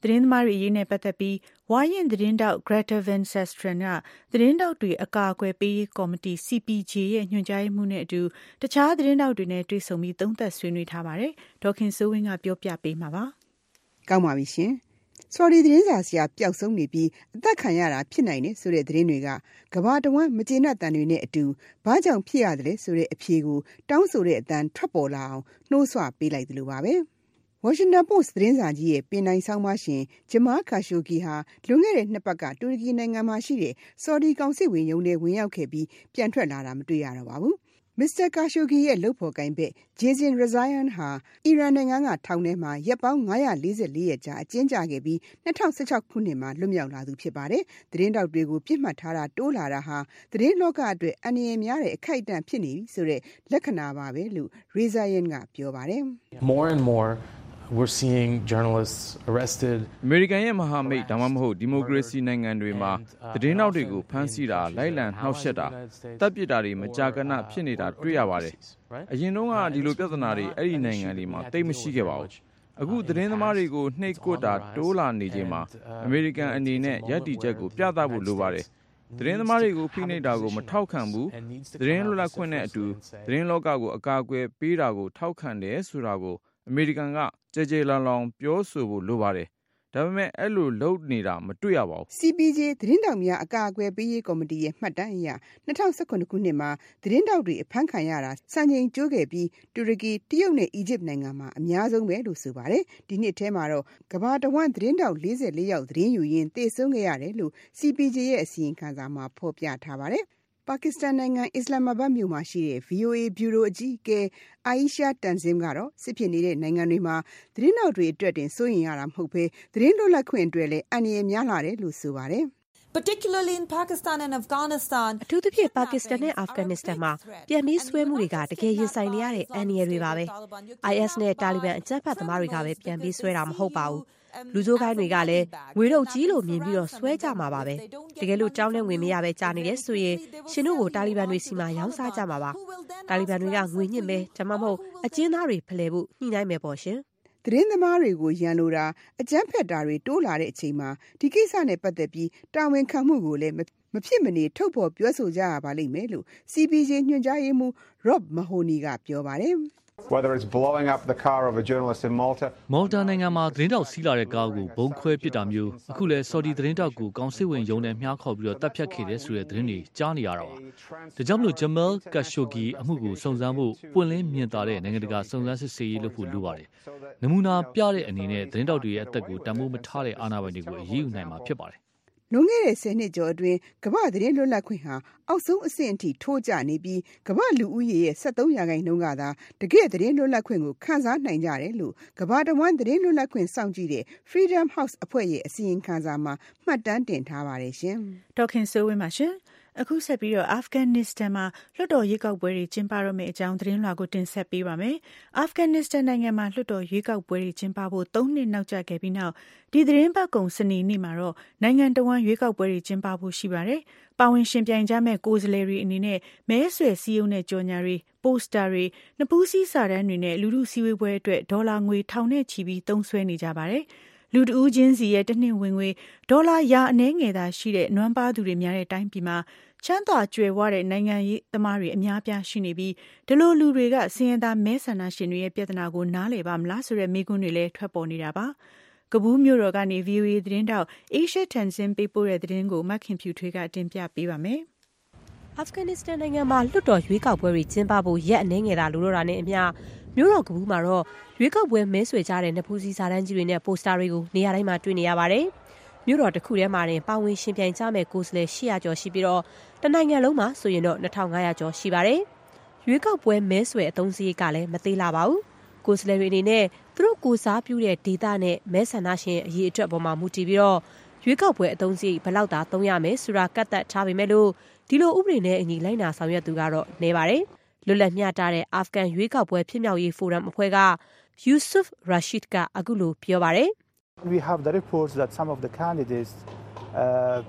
သတင်းသမားတွေအရေးနဲ့ပတ်သက်ပြီးဝါရင်သတင်းတောက် Greta Van Susteren ကသတင်းတောက်တွေအကာအကွယ်ပေးရေးကော်မတီ C P J ရဲ့ညွှန်ကြားရေးမှူးနဲ့အတူတခြားသတင်းတောက်တွေနဲ့တွေ့ဆုံပြီးသုံးသပ်ဆွေးနွေးထားပါတယ်။ဒေါခင်စိုးဝင်းကပြောပြပေးမှာပါ။ကောင်းပါပြီရှင်။ဆော်ဒီသတင်းစာဆရာပျောက်ဆုံးနေပြီးအသက်ခံရတာဖြစ်နိုင်တယ်ဆိုတဲ့သတင်းတွေကကမ္ဘာတဝန်းမကျေနပ်တမ်းတွေနဲ့အတူဘာကြောင့်ဖြစ်ရတယ်ဆိုတဲ့အဖြေကိုတောင်းဆိုတဲ့အတန်ထွက်ပေါ်လာအောင်နှိုးဆွပေးလိုက်သလိုပါပဲ။ Washington Post သတင်းစာကြီးရဲ့ပင်နိုင်ဆောင်းပါရှင်ဂျမားခါရှိုဂီဟာလွန်ခဲ့တဲ့နှစ်ပတ်ကတူရကီနိုင်ငံမှာရှိတဲ့ဆော်ဒီကောင်စစ်ဝင်ရုံးထဲဝင်ရောက်ခဲ့ပြီးပြန်ထွက်လာတာမတွေ့ရတော့ပါဘူး။ မစ္စတာကာရှိုဂီရဲ့လုပ်ဖော်ကိုင်ဘက်ဂျေဇင်ရဇိုင်ယန်ဟာအီရန်နိုင်ငံကထောင်ထဲမှာရက်ပေါင်း၅၄၄ရက်ကြာအကျဉ်းချခဲ့ပြီး၂၀၁၆ခုနှစ်မှာလွတ်မြောက်လာသူဖြစ်ပါတယ်။သတင်းတောက်တွေကိုပြစ်မှတ်ထားတာတိုးလာတာဟာသတင်းလောကအတွက်အန္တရာယ်များတဲ့အခိုက်အတန့်ဖြစ်နေပြီဆိုတဲ့လက္ခဏာပါပဲလို့ရေဇိုင်ယန်ကပြောပါတယ်။ More and more we're seeing journalists arrested အမေရိကန်ရဲ့မဟာမိတ်ဒါမှမဟုတ်ဒီမိုကရေစီနိုင်ငံတွေမှာသတင်းတောက်တွေကိုဖမ်းဆီးတာလိုက်လံနှောက်ယှက်တာတပ်ပစ်တာတွေမကြာခဏဖြစ်နေတာတွေ့ရပါတယ်အရင်တုန်းကဒီလိုပြဿနာတွေအဲ့ဒီနိုင်ငံတွေမှာတိတ်မရှိခဲ့ပါဘူးအခုသတင်းသမားတွေကိုနှိပ်ကွပ်တာတိုးလာနေချိန်မှာအမေရိကန်အနေနဲ့ရည်တည်ချက်ကိုပြသဖို့လိုပါတယ်သတင်းသမားတွေကိုဖိနှိပ်တာကိုမထောက်ခံဘူးသတင်းလွတ်လပ်ခွင့်နဲ့အတူသတင်းလောကကိုအကာအကွယ်ပေးတာကိုထောက်ခံတယ်ဆိုတာကိုအမေရိကန်ကကြဲကြဲလောင်လောင်ပြောဆိုဖို့လိုပါတယ်ဒါပေမဲ့အဲ့လိုလုပ်နေတာမတွေ့ရပါဘူး C P J သတင်းတောက်များအကာအကွယ်ပေးရေးကော်မတီရဲ့မှတ်တမ်းအရ၂၀၁၇ခုနှစ်မှာသတင်းတောက်တွေအဖမ်းခံရတာစံချိန်ကျိုးခဲ့ပြီးတူရကီတရုတ်နဲ့အီဂျစ်နိုင်ငံမှာအများဆုံးပဲလို့ဆိုပါတယ်ဒီနှစ်ထဲမှာတော့ကမ္ဘာတဝန်းသတင်းတောက်၄၄ယောက်သတင်းယူရင်းသေဆုံးခဲ့ရတယ်လို့ C P J ရဲ့အစီရင်ခံစာမှာဖော်ပြထားပါတယ်ပါကစ္စတန်နိုင်ငံအစ္စလာမာဘတ်မြို့မှာရှိတဲ့ V O A ဗျူရိုအကြီးအကဲအာယီရှာတန်ဇင်ကတော့စစ်ဖြစ်နေတဲ့နိုင်ငံတွေမှာသတင်းတောက်တွေအတွက်တင်စိုးရင်ရတာမဟုတ်ဘဲသတင်းလွတ်လပ်ခွင့်အတွက်လည်းအန္တရာယ်များလာတယ်လို့ဆိုပါတယ် particularly in Pakistan and Afghanistan အထူးသဖြင့်ပါကစ္စတန်နဲ့အာဖဂန်နစ္စတန်မှာပြန်ပြီးဆွဲမှုတွေကတကယ်ရင်ဆိုင်နေရတဲ့အန္တရာယ်တွေပါပဲ I S နဲ့တာလီဘန်အကြမ်းဖက်သမားတွေကပဲပြန်ပြီးဆွဲတာမဟုတ်ပါဘူးလူစိုးကိုင်းတွေကလည်းငွေတော့ကြီးလို့မြင်ပြီးတော့ဆွဲကြမှာပါပဲတကယ်လို့ကြောင်းနဲ့ငွေမရပဲကြာနေတယ်ဆိုရင်ရှင်တို့ကိုတာလီဘန်တွေစီမှာရောင်းစားကြမှာပါတာလီဘန်တွေကငွေညစ်မယ်ဒါမှမဟုတ်အကျဉ်းသားတွေဖလှယ်ဖို့ညှိနှိုင်းမယ်ပေါ့ရှင်သတင်းသမားတွေကိုရန်လိုတာအကြမ်းဖက်တာတွေတိုးလာတဲ့အချိန်မှာဒီကိစ္စနဲ့ပတ်သက်ပြီးတာဝန်ခံမှုကိုလည်းမဖြစ်မနေထုတ်ဖော်ပြောဆိုကြရပါလိမ့်မယ်လို့ C P J ညွှန်ကြားရေးမှူး Rob Mahoney ကပြောပါတယ် Whether it's blowing up the car of a journalist in Malta မော်တာနိုင်ငံမှာသတင်းတောက်စီးလာတဲ့ကားကိုဘုံခွဲပစ်တာမျိုးအခုလဲဆော်ဒီသတင်းတောက်ကိုကောင်စစ်ဝင်ရုံးနဲ့မြှားခေါ်ပြီးတော့တပ်ဖြတ်ခဲ့တဲ့ဆိုတဲ့သတင်းတွေကြားနေရတာပါဒါကြောင့်မလို့ဂျမယ်ကရှိုဂီအမှုကိုစုံစမ်းဖို့ပွင့်လင်းမြင်သာတဲ့နိုင်ငံတကာစုံစမ်းစစ်ဆေးရေးလုပ်ဖို့လိုပါတယ်နမူနာပြတဲ့အနေနဲ့သတင်းတောက်တွေရဲ့အသက်ကိုတန်ဖိုးမထားတဲ့အာဏာပိုင်တွေကိုအရေးယူနိုင်မှာဖြစ်ပါတယ်လွန်ခဲ့တဲ့ဆယ်နှစ်ကျော်အတွင်းကမ္ဘာသတင်းလွတ်လပ်ခွင့်ဟာအောက်ဆုံးအဆင့်အထိထိုးကျနေပြီးကမ္ဘာလူဦးရေရဲ့73ရာခိုင်နှုန်းကသာတကယ့်သတင်းလွတ်လပ်ခွင့်ကိုခံစားနိုင်ကြတယ်လို့ကမ္ဘာတဝန်းသတင်းလွတ်လပ်ခွင့်စောင့်ကြည့်တဲ့ Freedom House အဖွဲ့ရဲ့အစီရင်ခံစာမှာမှတ်တမ်းတင်ထားပါတယ်ရှင်။ဒေါခင်ဆိုးဝင်းပါရှင်။အခုဆက်ပြီးတော့အာဖဂန်နစ္စတန်မှာလွှတ်တော်ရွေးကောက်ပွဲတွေကျင်းပရမယ့်အကြောင်းသတင်းလွှာကိုတင်ဆက်ပေးပါမယ်။အာဖဂန်နစ္စတန်နိုင်ငံမှာလွှတ်တော်ရွေးကောက်ပွဲတွေကျင်းပဖို့သုံးနှစ်နောက်ကျခဲ့ပြီးနောက်ဒီသတင်းပတ်ကုံစနေနေ့မှာတော့နိုင်ငံတော်ဝန်ရွေးကောက်ပွဲတွေကျင်းပဖို့ရှိပါတယ်။ပါဝင်ရှင်ပြိုင်ကြမဲ့ကိုယ်စားလှယ်တွေအနေနဲ့မဲဆွယ်စည်းရုံးတဲ့ကြော်ညာတွေပိုစတာတွေနပူးစည်းစာတမ်းတွေနဲ့လူထုစည်းဝေးပွဲအတွက်ဒေါ်လာငွေထောင်နဲ့ချီပြီးသုံးစွဲနေကြပါတယ်။လူတဦးချင်းစီရဲ့တစ်နှစ်ဝင်ငွေဒေါ်လာရာအနည်းငယ်သာရှိတဲ့နွမ်းပါးသူတွေများတဲ့တိုင်းပြည်မှာချမ်းသာကြွယ်ဝတဲ့နိုင်ငံရေးသမားတွေအများပြားရှိနေပြီးဒီလိုလူတွေကစင်ရသားမဲဆန္ဒရှင်တွေရဲ့ပြဿနာကိုနားလည်ပါမလားဆိုတဲ့မေးခွန်းတွေလည်းထွက်ပေါ်နေတာပါကဘူးမြို့တော်ကနေ V O A သတင်းတောက် Asia Tanzin ပေးပို့တဲ့သတင်းကိုမခင်ဖြူထွေးကတင်ပြပေးပါမယ်အာဖဂန်နစ္စတန်နိုင်ငံမှာလွှတ်တော်ရွေးကောက်ပွဲတွေကျင်းပဖို့ရက်အနည်းငယ်သာလိုတော့တာနဲ့အမျှမြို့တော်ကဘူးမှာတော့ရွေးကောက်ပွဲမဲဆွယ်ကြတဲ့နဖူးစီစာတမ်းကြီးတွေနဲ့ပိုစတာတွေကိုနေရာတိုင်းမှာတွေ့နေရပါတယ်မြို့တော်တစ်ခုထဲမှာတင်ပါဝင်ရှင်ပြိုင်ကြမဲ့ကိုယ်စားလှယ်၈ရာကျော်ရှိပြီးတော့တနိုင်ငံလုံးမှာဆိုရင်တော့နှစ်ထောင်ငါးရာကျော်ရှိပါတယ်။ရွေးကောက်ပွဲမဲဆွယ်အသုံးစရိတ်ကလည်းမသေးလာပါဘူး။ကိုယ်စားလှယ်တွေအနေနဲ့သူတို့ကိုစားပြုတဲ့ဒေသနဲ့မဲဆန္ဒရှင်အရေးအတွက်ပေါ်မှာမူတည်ပြီးတော့ရွေးကောက်ပွဲအသုံးစရိတ်ဘယ်လောက်သာသုံးရမယ်ဆိုတာကတ်သက်ထားပေမဲ့လို့ဒီလိုဥပဒေနဲ့အညီလိုက်နာဆောင်ရွက်သူကတော့နည်းပါတယ်။လွတ်လပ်မျှတတဲ့အာဖဂန်ရွေးကောက်ပွဲဖြစ်မြောက်ရေးဖိုရမ်အဖွဲ့က Yusuf Rashid ကအခုလိုပြောပါတယ် We have the reports that some of the candidates uh,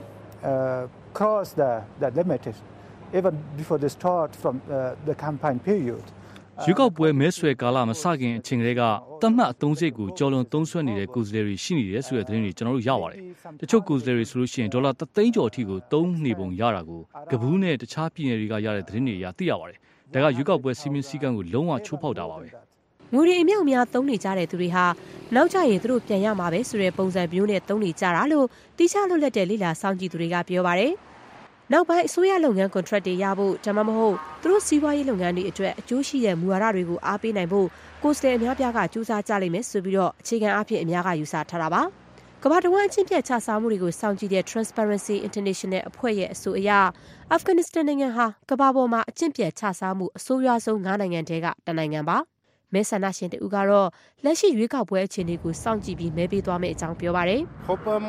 uh, cross the, the limit even before the start from uh, the campaign period. ရွေးကောက်ပွဲမဲဆွယ်ကာလမစခင်အချိန်ကလေးကတတ်မှတ်အသုံးစရိတ်ကိုကျော်လွန်သုံးစွဲနေတဲ့ကိုယ်စားလှယ်တွေရှိနေတယ်ဆိုတဲ့သတင်းတွေကျွန်တော်တို့ရပါတယ်။တချို့ကိုယ်စားလှယ်တွေဆိုလို့ရှိရင်ဒေါ်လာတစ်သိန်းကျော်အထိကိုသုံးနေပုံရတာကိုကဘူးနဲ့တခြားပြည်နယ်တွေကရတဲ့သတင်းတွေအရသိရပါတယ်။ဒါကရွေးကောက်ပွဲစီမင်းစည်းကမ်းကိုလုံးဝချိုးဖောက်တာပါပဲ။ငွေတွေအမြောက်အများသုံးနေကြတဲ့သူတွေဟာနောက်ကျရင်သူတို့ပြန်ရမှာပဲဆိုတဲ့ပုံစံမျိုးနဲ့သုံးနေကြတာလို့တိကျလွတ်လပ်တဲ့လိလာစောင့်ကြည့်သူတွေကပြောပါတယ်။နောက်ပိုင်းအစိုးရလုပ်ငန်း contract တွေရဖို့ဒါမှမဟုတ်သူတို့စီးပွားရေးလုပ်ငန်းတွေအတွက်အကျိုးရှိတဲ့မူဝါဒတွေကိုအားပေးနိုင်ဖို့ကိုယ်စားလှယ်အများပြားကကြိုးစားကြလိမ့်မယ်ဆိုပြီးတော့အခြေခံအားဖြင့်အများကယူဆထားတာပါ။ကမ္ဘာတဝန်းအချင်းပြတ်ချစားမှုတွေကိုစောင့်ကြည့်တဲ့ Transparency International အဖွဲ့ရဲ့အဆိုအရအာဖဂန်နစ္စတန်နိုင်ငံဟာကမ္ဘာပေါ်မှာအချင်းပြတ်ချစားမှုအဆိုးရွားဆုံး၅နိုင်ငံထဲကတစ်နိုင်ငံပါ။မဲဆန္ဒရှင်တူကတော့လက်ရှိရွေးကောက်ပွဲအခြေအနေကိုစောင့်ကြည့်ပြီးမဲပေးသွားမယ့်အကြောင်းပြောပါတယ်။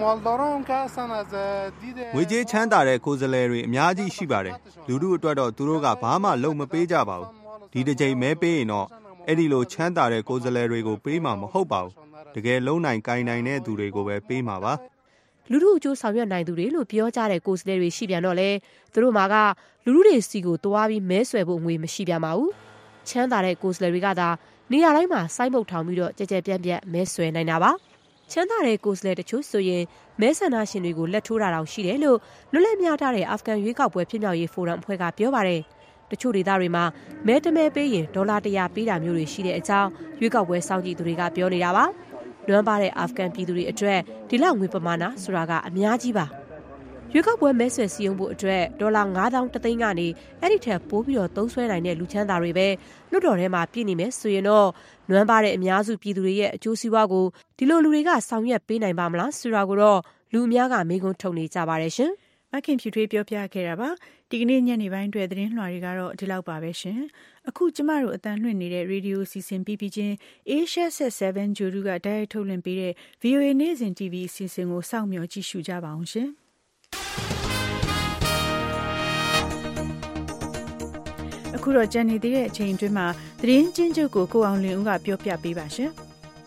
ငွေကြေးချမ်းသာတဲ့ကိုယ်စားလှယ်တွေအများကြီးရှိပါတယ်။လူထုအတွက်တော့သူတို့ကဘာမှလုပ်မပေးကြပါဘူး။ဒီတစ်ချိန်မဲပေးရင်တော့အဲ့ဒီလိုချမ်းသာတဲ့ကိုယ်စားလှယ်တွေကိုပေးမှာမဟုတ်ပါဘူး။တကယ်လုံးနိုင်ကိုင်နိုင်တဲ့သူတွေကိုပဲပေးမှာပါ။လူထုအကျိုးဆောင်ရွက်နိုင်သူတွေလို့ပြောကြတဲ့ကိုယ်စားလှယ်တွေရှိပြန်တော့လေသူတို့မှာကလူထုတွေစီကိုတွားပြီးမဲဆွယ်ဖို့ငွေမရှိပြန်ပါဘူး။ချမ်းသာတဲ့ကိုယ်စားလှယ်တွေကသာနေရာတိုင်းမှာစိုင်းပုတ်ထောင်ပြီးတော့ကြကြပြန့်ပြန့်မဲဆွယ်နိုင်တာပါချမ်းသာတဲ့ကိုယ်စားလှယ်တချို့ဆိုရင်မဲဆန္ဒရှင်တွေကိုလက်ထိုးတာတောင်ရှိတယ်လို့လွတ်လပ်မြတာတဲ့အာဖဂန်ရွေးကောက်ပွဲဖြစ်မြောက်ရေးဖိုရမ်အဖွဲ့ကပြောပါတယ်တချို့ဒေသတွေမှာမဲတမဲပေးရင်ဒေါ်လာတရာပေးတာမျိုးတွေရှိတဲ့အကြောင်းရွေးကောက်ပွဲစောင့်ကြည့်သူတွေကပြောနေတာပါလွမ်းပါတဲ့အာဖဂန်ပြည်သူတွေအတွက်ဒီလောက်ငွေပမာဏဆိုတာကအများကြီးပါရွေးကောက်ပွဲမဲဆွယ်စည်းရုံးဖို့အတွက်ဒေါ်လာငါးသောင်းတသိန်းကနေအဲ့ဒီထက်ပိုပြီးတော့သုံးစွဲနိုင်တဲ့လူချမ်းသာတွေပဲလွှတ်တော်ထဲမှာပြည့်နေမယ်ဆိုရင်တော့နွမ်းပါတဲ့အများစုပြည်သူတွေရဲ့အကျိုးစီးပွားကိုဒီလိုလူတွေကဆောင်ရွက်ပေးနိုင်ပါမလားဆိုတာကိုတော့လူအများကမေးခွန်းထုတ်နေကြပါတယ်ရှင်။မခင်ဖြူထွေးပြောပြခဲ့တာပါ။ဒီကနေ့ညနေပိုင်းအတွက်သတင်းလွှာတွေကတော့ဒီလောက်ပါပဲရှင်။အခုကျမတို့အတန်လွှင့်နေတဲ့ရေဒီယိုစီစဉ်ပြီးပြီးချင်း Asia Set 7 ဂျိုဒူကတိုက်ရိုက်ထုတ်လွှင့်ပေးတဲ့ ဗီအိုအေ နေ့စဉ် တီဗီ အစီအစဉ်ကိုစောင့်မျှော်ကြည့်ရှုကြပါအောင်ရှင်။အခုတော့ကြံနေသေးတဲ့အချိန်အတွင်းမှာသတင်းချင်းချုပ်ကိုကိုအောင်လင်းဦးကပြောပြပေးပါရှင်။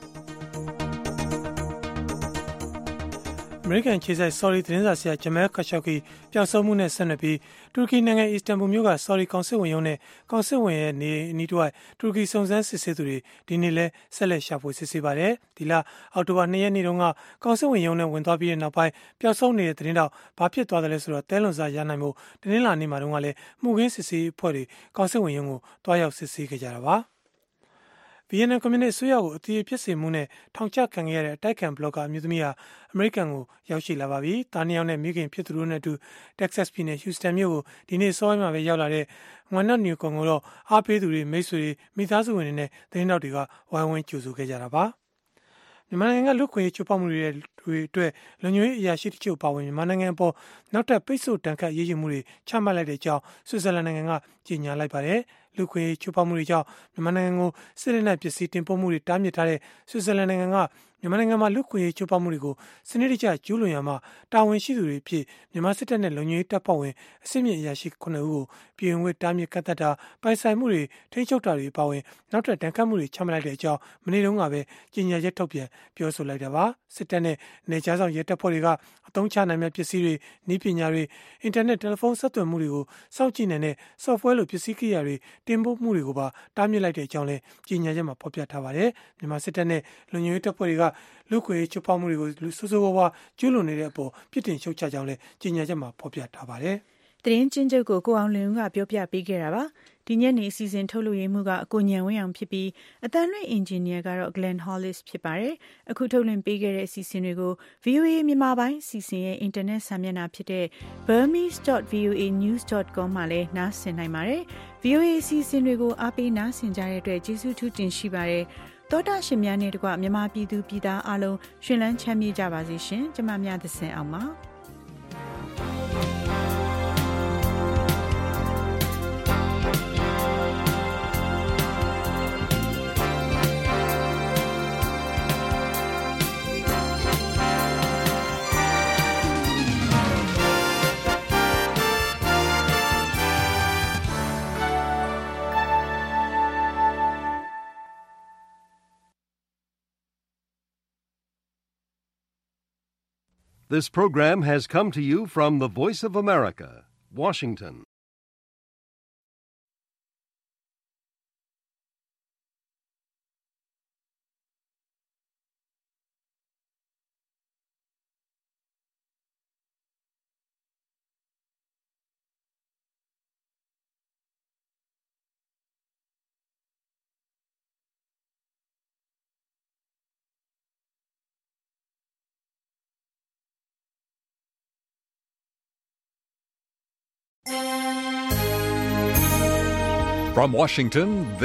အမေရိကန်ခြေစိုက်ဆော်ဒီသတင်းစာဆရာဂျမဲခါရှော့ကီပျောက်ဆုံးမှုနဲ့ဆက်နွယ်ပြီးတူရကီနိုင်ငံအစ္စတန်ဘူလ်မြို့ကဆော်ဒီကောင်စစ်ဝင်ရုံးနဲ့ကောင်စစ်ဝင်ရဲ့နေအနီးတစ်ဝိုက်တူရကီစုံစမ်းစစ်ဆေးသူတွေဒီနေ့လဲဆက်လက်ရှာဖွေစစ်ဆေးပါတယ်။ဒီလအောက်တိုဘာ၂ရက်နေ့တုန်းကကောင်စစ်ဝင်ရုံးနဲ့ဝင်သွားပြီးတဲ့နောက်ပိုင်းပျောက်ဆုံးနေတဲ့သတင်းတော့ဘာဖြစ်သွားတယ်လဲဆိုတော့တဲလွန်စာရနိုင်မှုတင်းလာနေမှာတုန်းကလည်းမှုခင်းစစ်ဆေးအဖွဲ့တွေကောင်စစ်ဝင်ရုံးကိုတွားရောက်စစ်ဆေးခဲ့ကြတာပါ။ဗီယက်နမ်ကွန်မြူနစ်အစိုးရကိုအတီးဖြစ်စေမှုနဲ့ထောင်ချခံခဲ့ရတဲ့အတိုက်ခံဘလော့ဂါအမျိုးသမီးဟာအမေရိကန်ကိုရောက်ရှိလာပါပြီ။တားနှစ်ယောက်နဲ့မိခင်ဖြစ်သူတို့နဲ့အတူတက်ဆက်ပြည်နယ်ဟူစတန်မြို့ကိုဒီနေ့စောပိုင်းမှာပဲရောက်လာတဲ့ငွမ်နတ်နျူကွန်ကိုတော့အားပေးသူတွေမိတ်ဆွေတွေမိသားစုဝင်တွေနဲ့သတင်းတောက်တွေကဝိုင်းဝန်းကြိုဆိုခဲ့ကြတာပါ။မြန်မာနိုင်ငံကလူ့ခွင့်ရေးချိုးဖောက်မှုတွေအတွက်လုံခြုံရေးအရာရှိတချို့ပါဝင်မြန်မာနိုင်ငံအပေါ်နောက်ထပ်ပိတ်ဆို့တန်ခတ်ရေးယူမှုတွေချမှတ်လိုက်တဲ့အကြောင်းဆွစ်ဇာလန်နိုင်ငံကကြေညာလိုက်ပါတယ်။လူ့ခွင့်ရေးချိုးဖောက်မှုတွေကြောင့်မြန်မာနိုင်ငံကိုစစ်လက်နက်ပစ္စည်းတင်ပို့မှုတွေတားမြစ်ထားတဲ့ဆွစ်ဇာလန်နိုင်ငံကမြန်မာနိုင်ငံမှာလူ့ခွင့်ရေးချိုးဖောက်မှုတွေကိုစနစ်တကျကျူးလွန်ရမှာတာဝန်ရှိသူတွေဖြစ်မြန်မာစစ်တပ်နဲ့လုံခြုံရေးတပ်ဖွဲ့ဝင်အစစ်မြစ်အရာရှိခုနှစ်ဦးကိုပြည်ဝင်ခွင့်တားမြစ်ကန့်သတ်တာပိုင်ဆိုင်မှုတွေထိန်းချုပ်တာတွေပါဝင်နောက်ထပ်တန်ခတ်မှုတွေချမှတ်လိုက်တဲ့အကြောင်းမနေ့တုန်းကပဲကြေညာချက်ထုတ်ပြန်ပြောဆိုလိုက်တာပါစစ်တပ်နဲ့နေကြားဆောင်ရဲတပ်ဖွဲ့တွေကအသုံးချနိုင်မဲ့ပစ္စည်းတွေနည်းပညာတွေအင်တာနက်တယ်လီဖုန်းဆက်သွယ်မှုတွေကိုစောင့်ကြည့်နိုင်တဲ့ software လိုပစ္စည်းကိရိယာတွေတင်ပို့မှုတွေကိုပါတားမြစ်လိုက်တဲ့အကြောင်းလည်းကြေညာချက်မှာဖော်ပြထားပါတယ်မြန်မာစစ်တပ်နဲ့လုံခြုံရေးတပ်ဖွဲ့တွေကလူ့ခွင့်ရေးချိုးဖောက်မှုတွေကိုစိုးစိုးဝါးဝါကျူးလွန်နေတဲ့အပေါ်ပြစ်တင်ရှုတ်ချကြောင်းလည်းကြေညာချက်မှာဖော်ပြထားပါတယ်။သတင်းချင်းချုပ်ကိုကိုအောင်လင်းကပြောပြပေးခဲ့တာပါ။ဒီညနေအစီအစဉ်ထုတ်လွှင့်ရေးမှုကအကိုညံဝင်းအောင်ဖြစ်ပြီးအတန်လွှင့်အင်ဂျင်နီယာကတော့ Glenn Hollis ဖြစ်ပါတယ်။အခုထုတ်လွှင့်ပေးခဲ့တဲ့အစီအစဉ်တွေကို ဗီအိုအေ မြန်မာပိုင်းအစီအစဉ်ရဲ့အင်တာနက်စာမျက်နှာဖြစ်တဲ့ burmese dot v o a news dot com မှာလည်းနားဆင်နိုင်ပါတယ်။ ဗီအိုအေ အစီအစဉ်တွေကိုအားပေးနားဆင်ကြတဲ့အတွက်ကျေးဇူးထူးတင်ရှိပါတယ်။တောတာရှင်များနဲ့တကွမြန်မာပြည်သူပြည်သားအားလုံးရှင်လန်းချမ်းမြေ့ကြပါစေရှင်။ကျမများသစင်အောင်ပါ။ This program has come to you from the Voice of America, Washington. From Washington,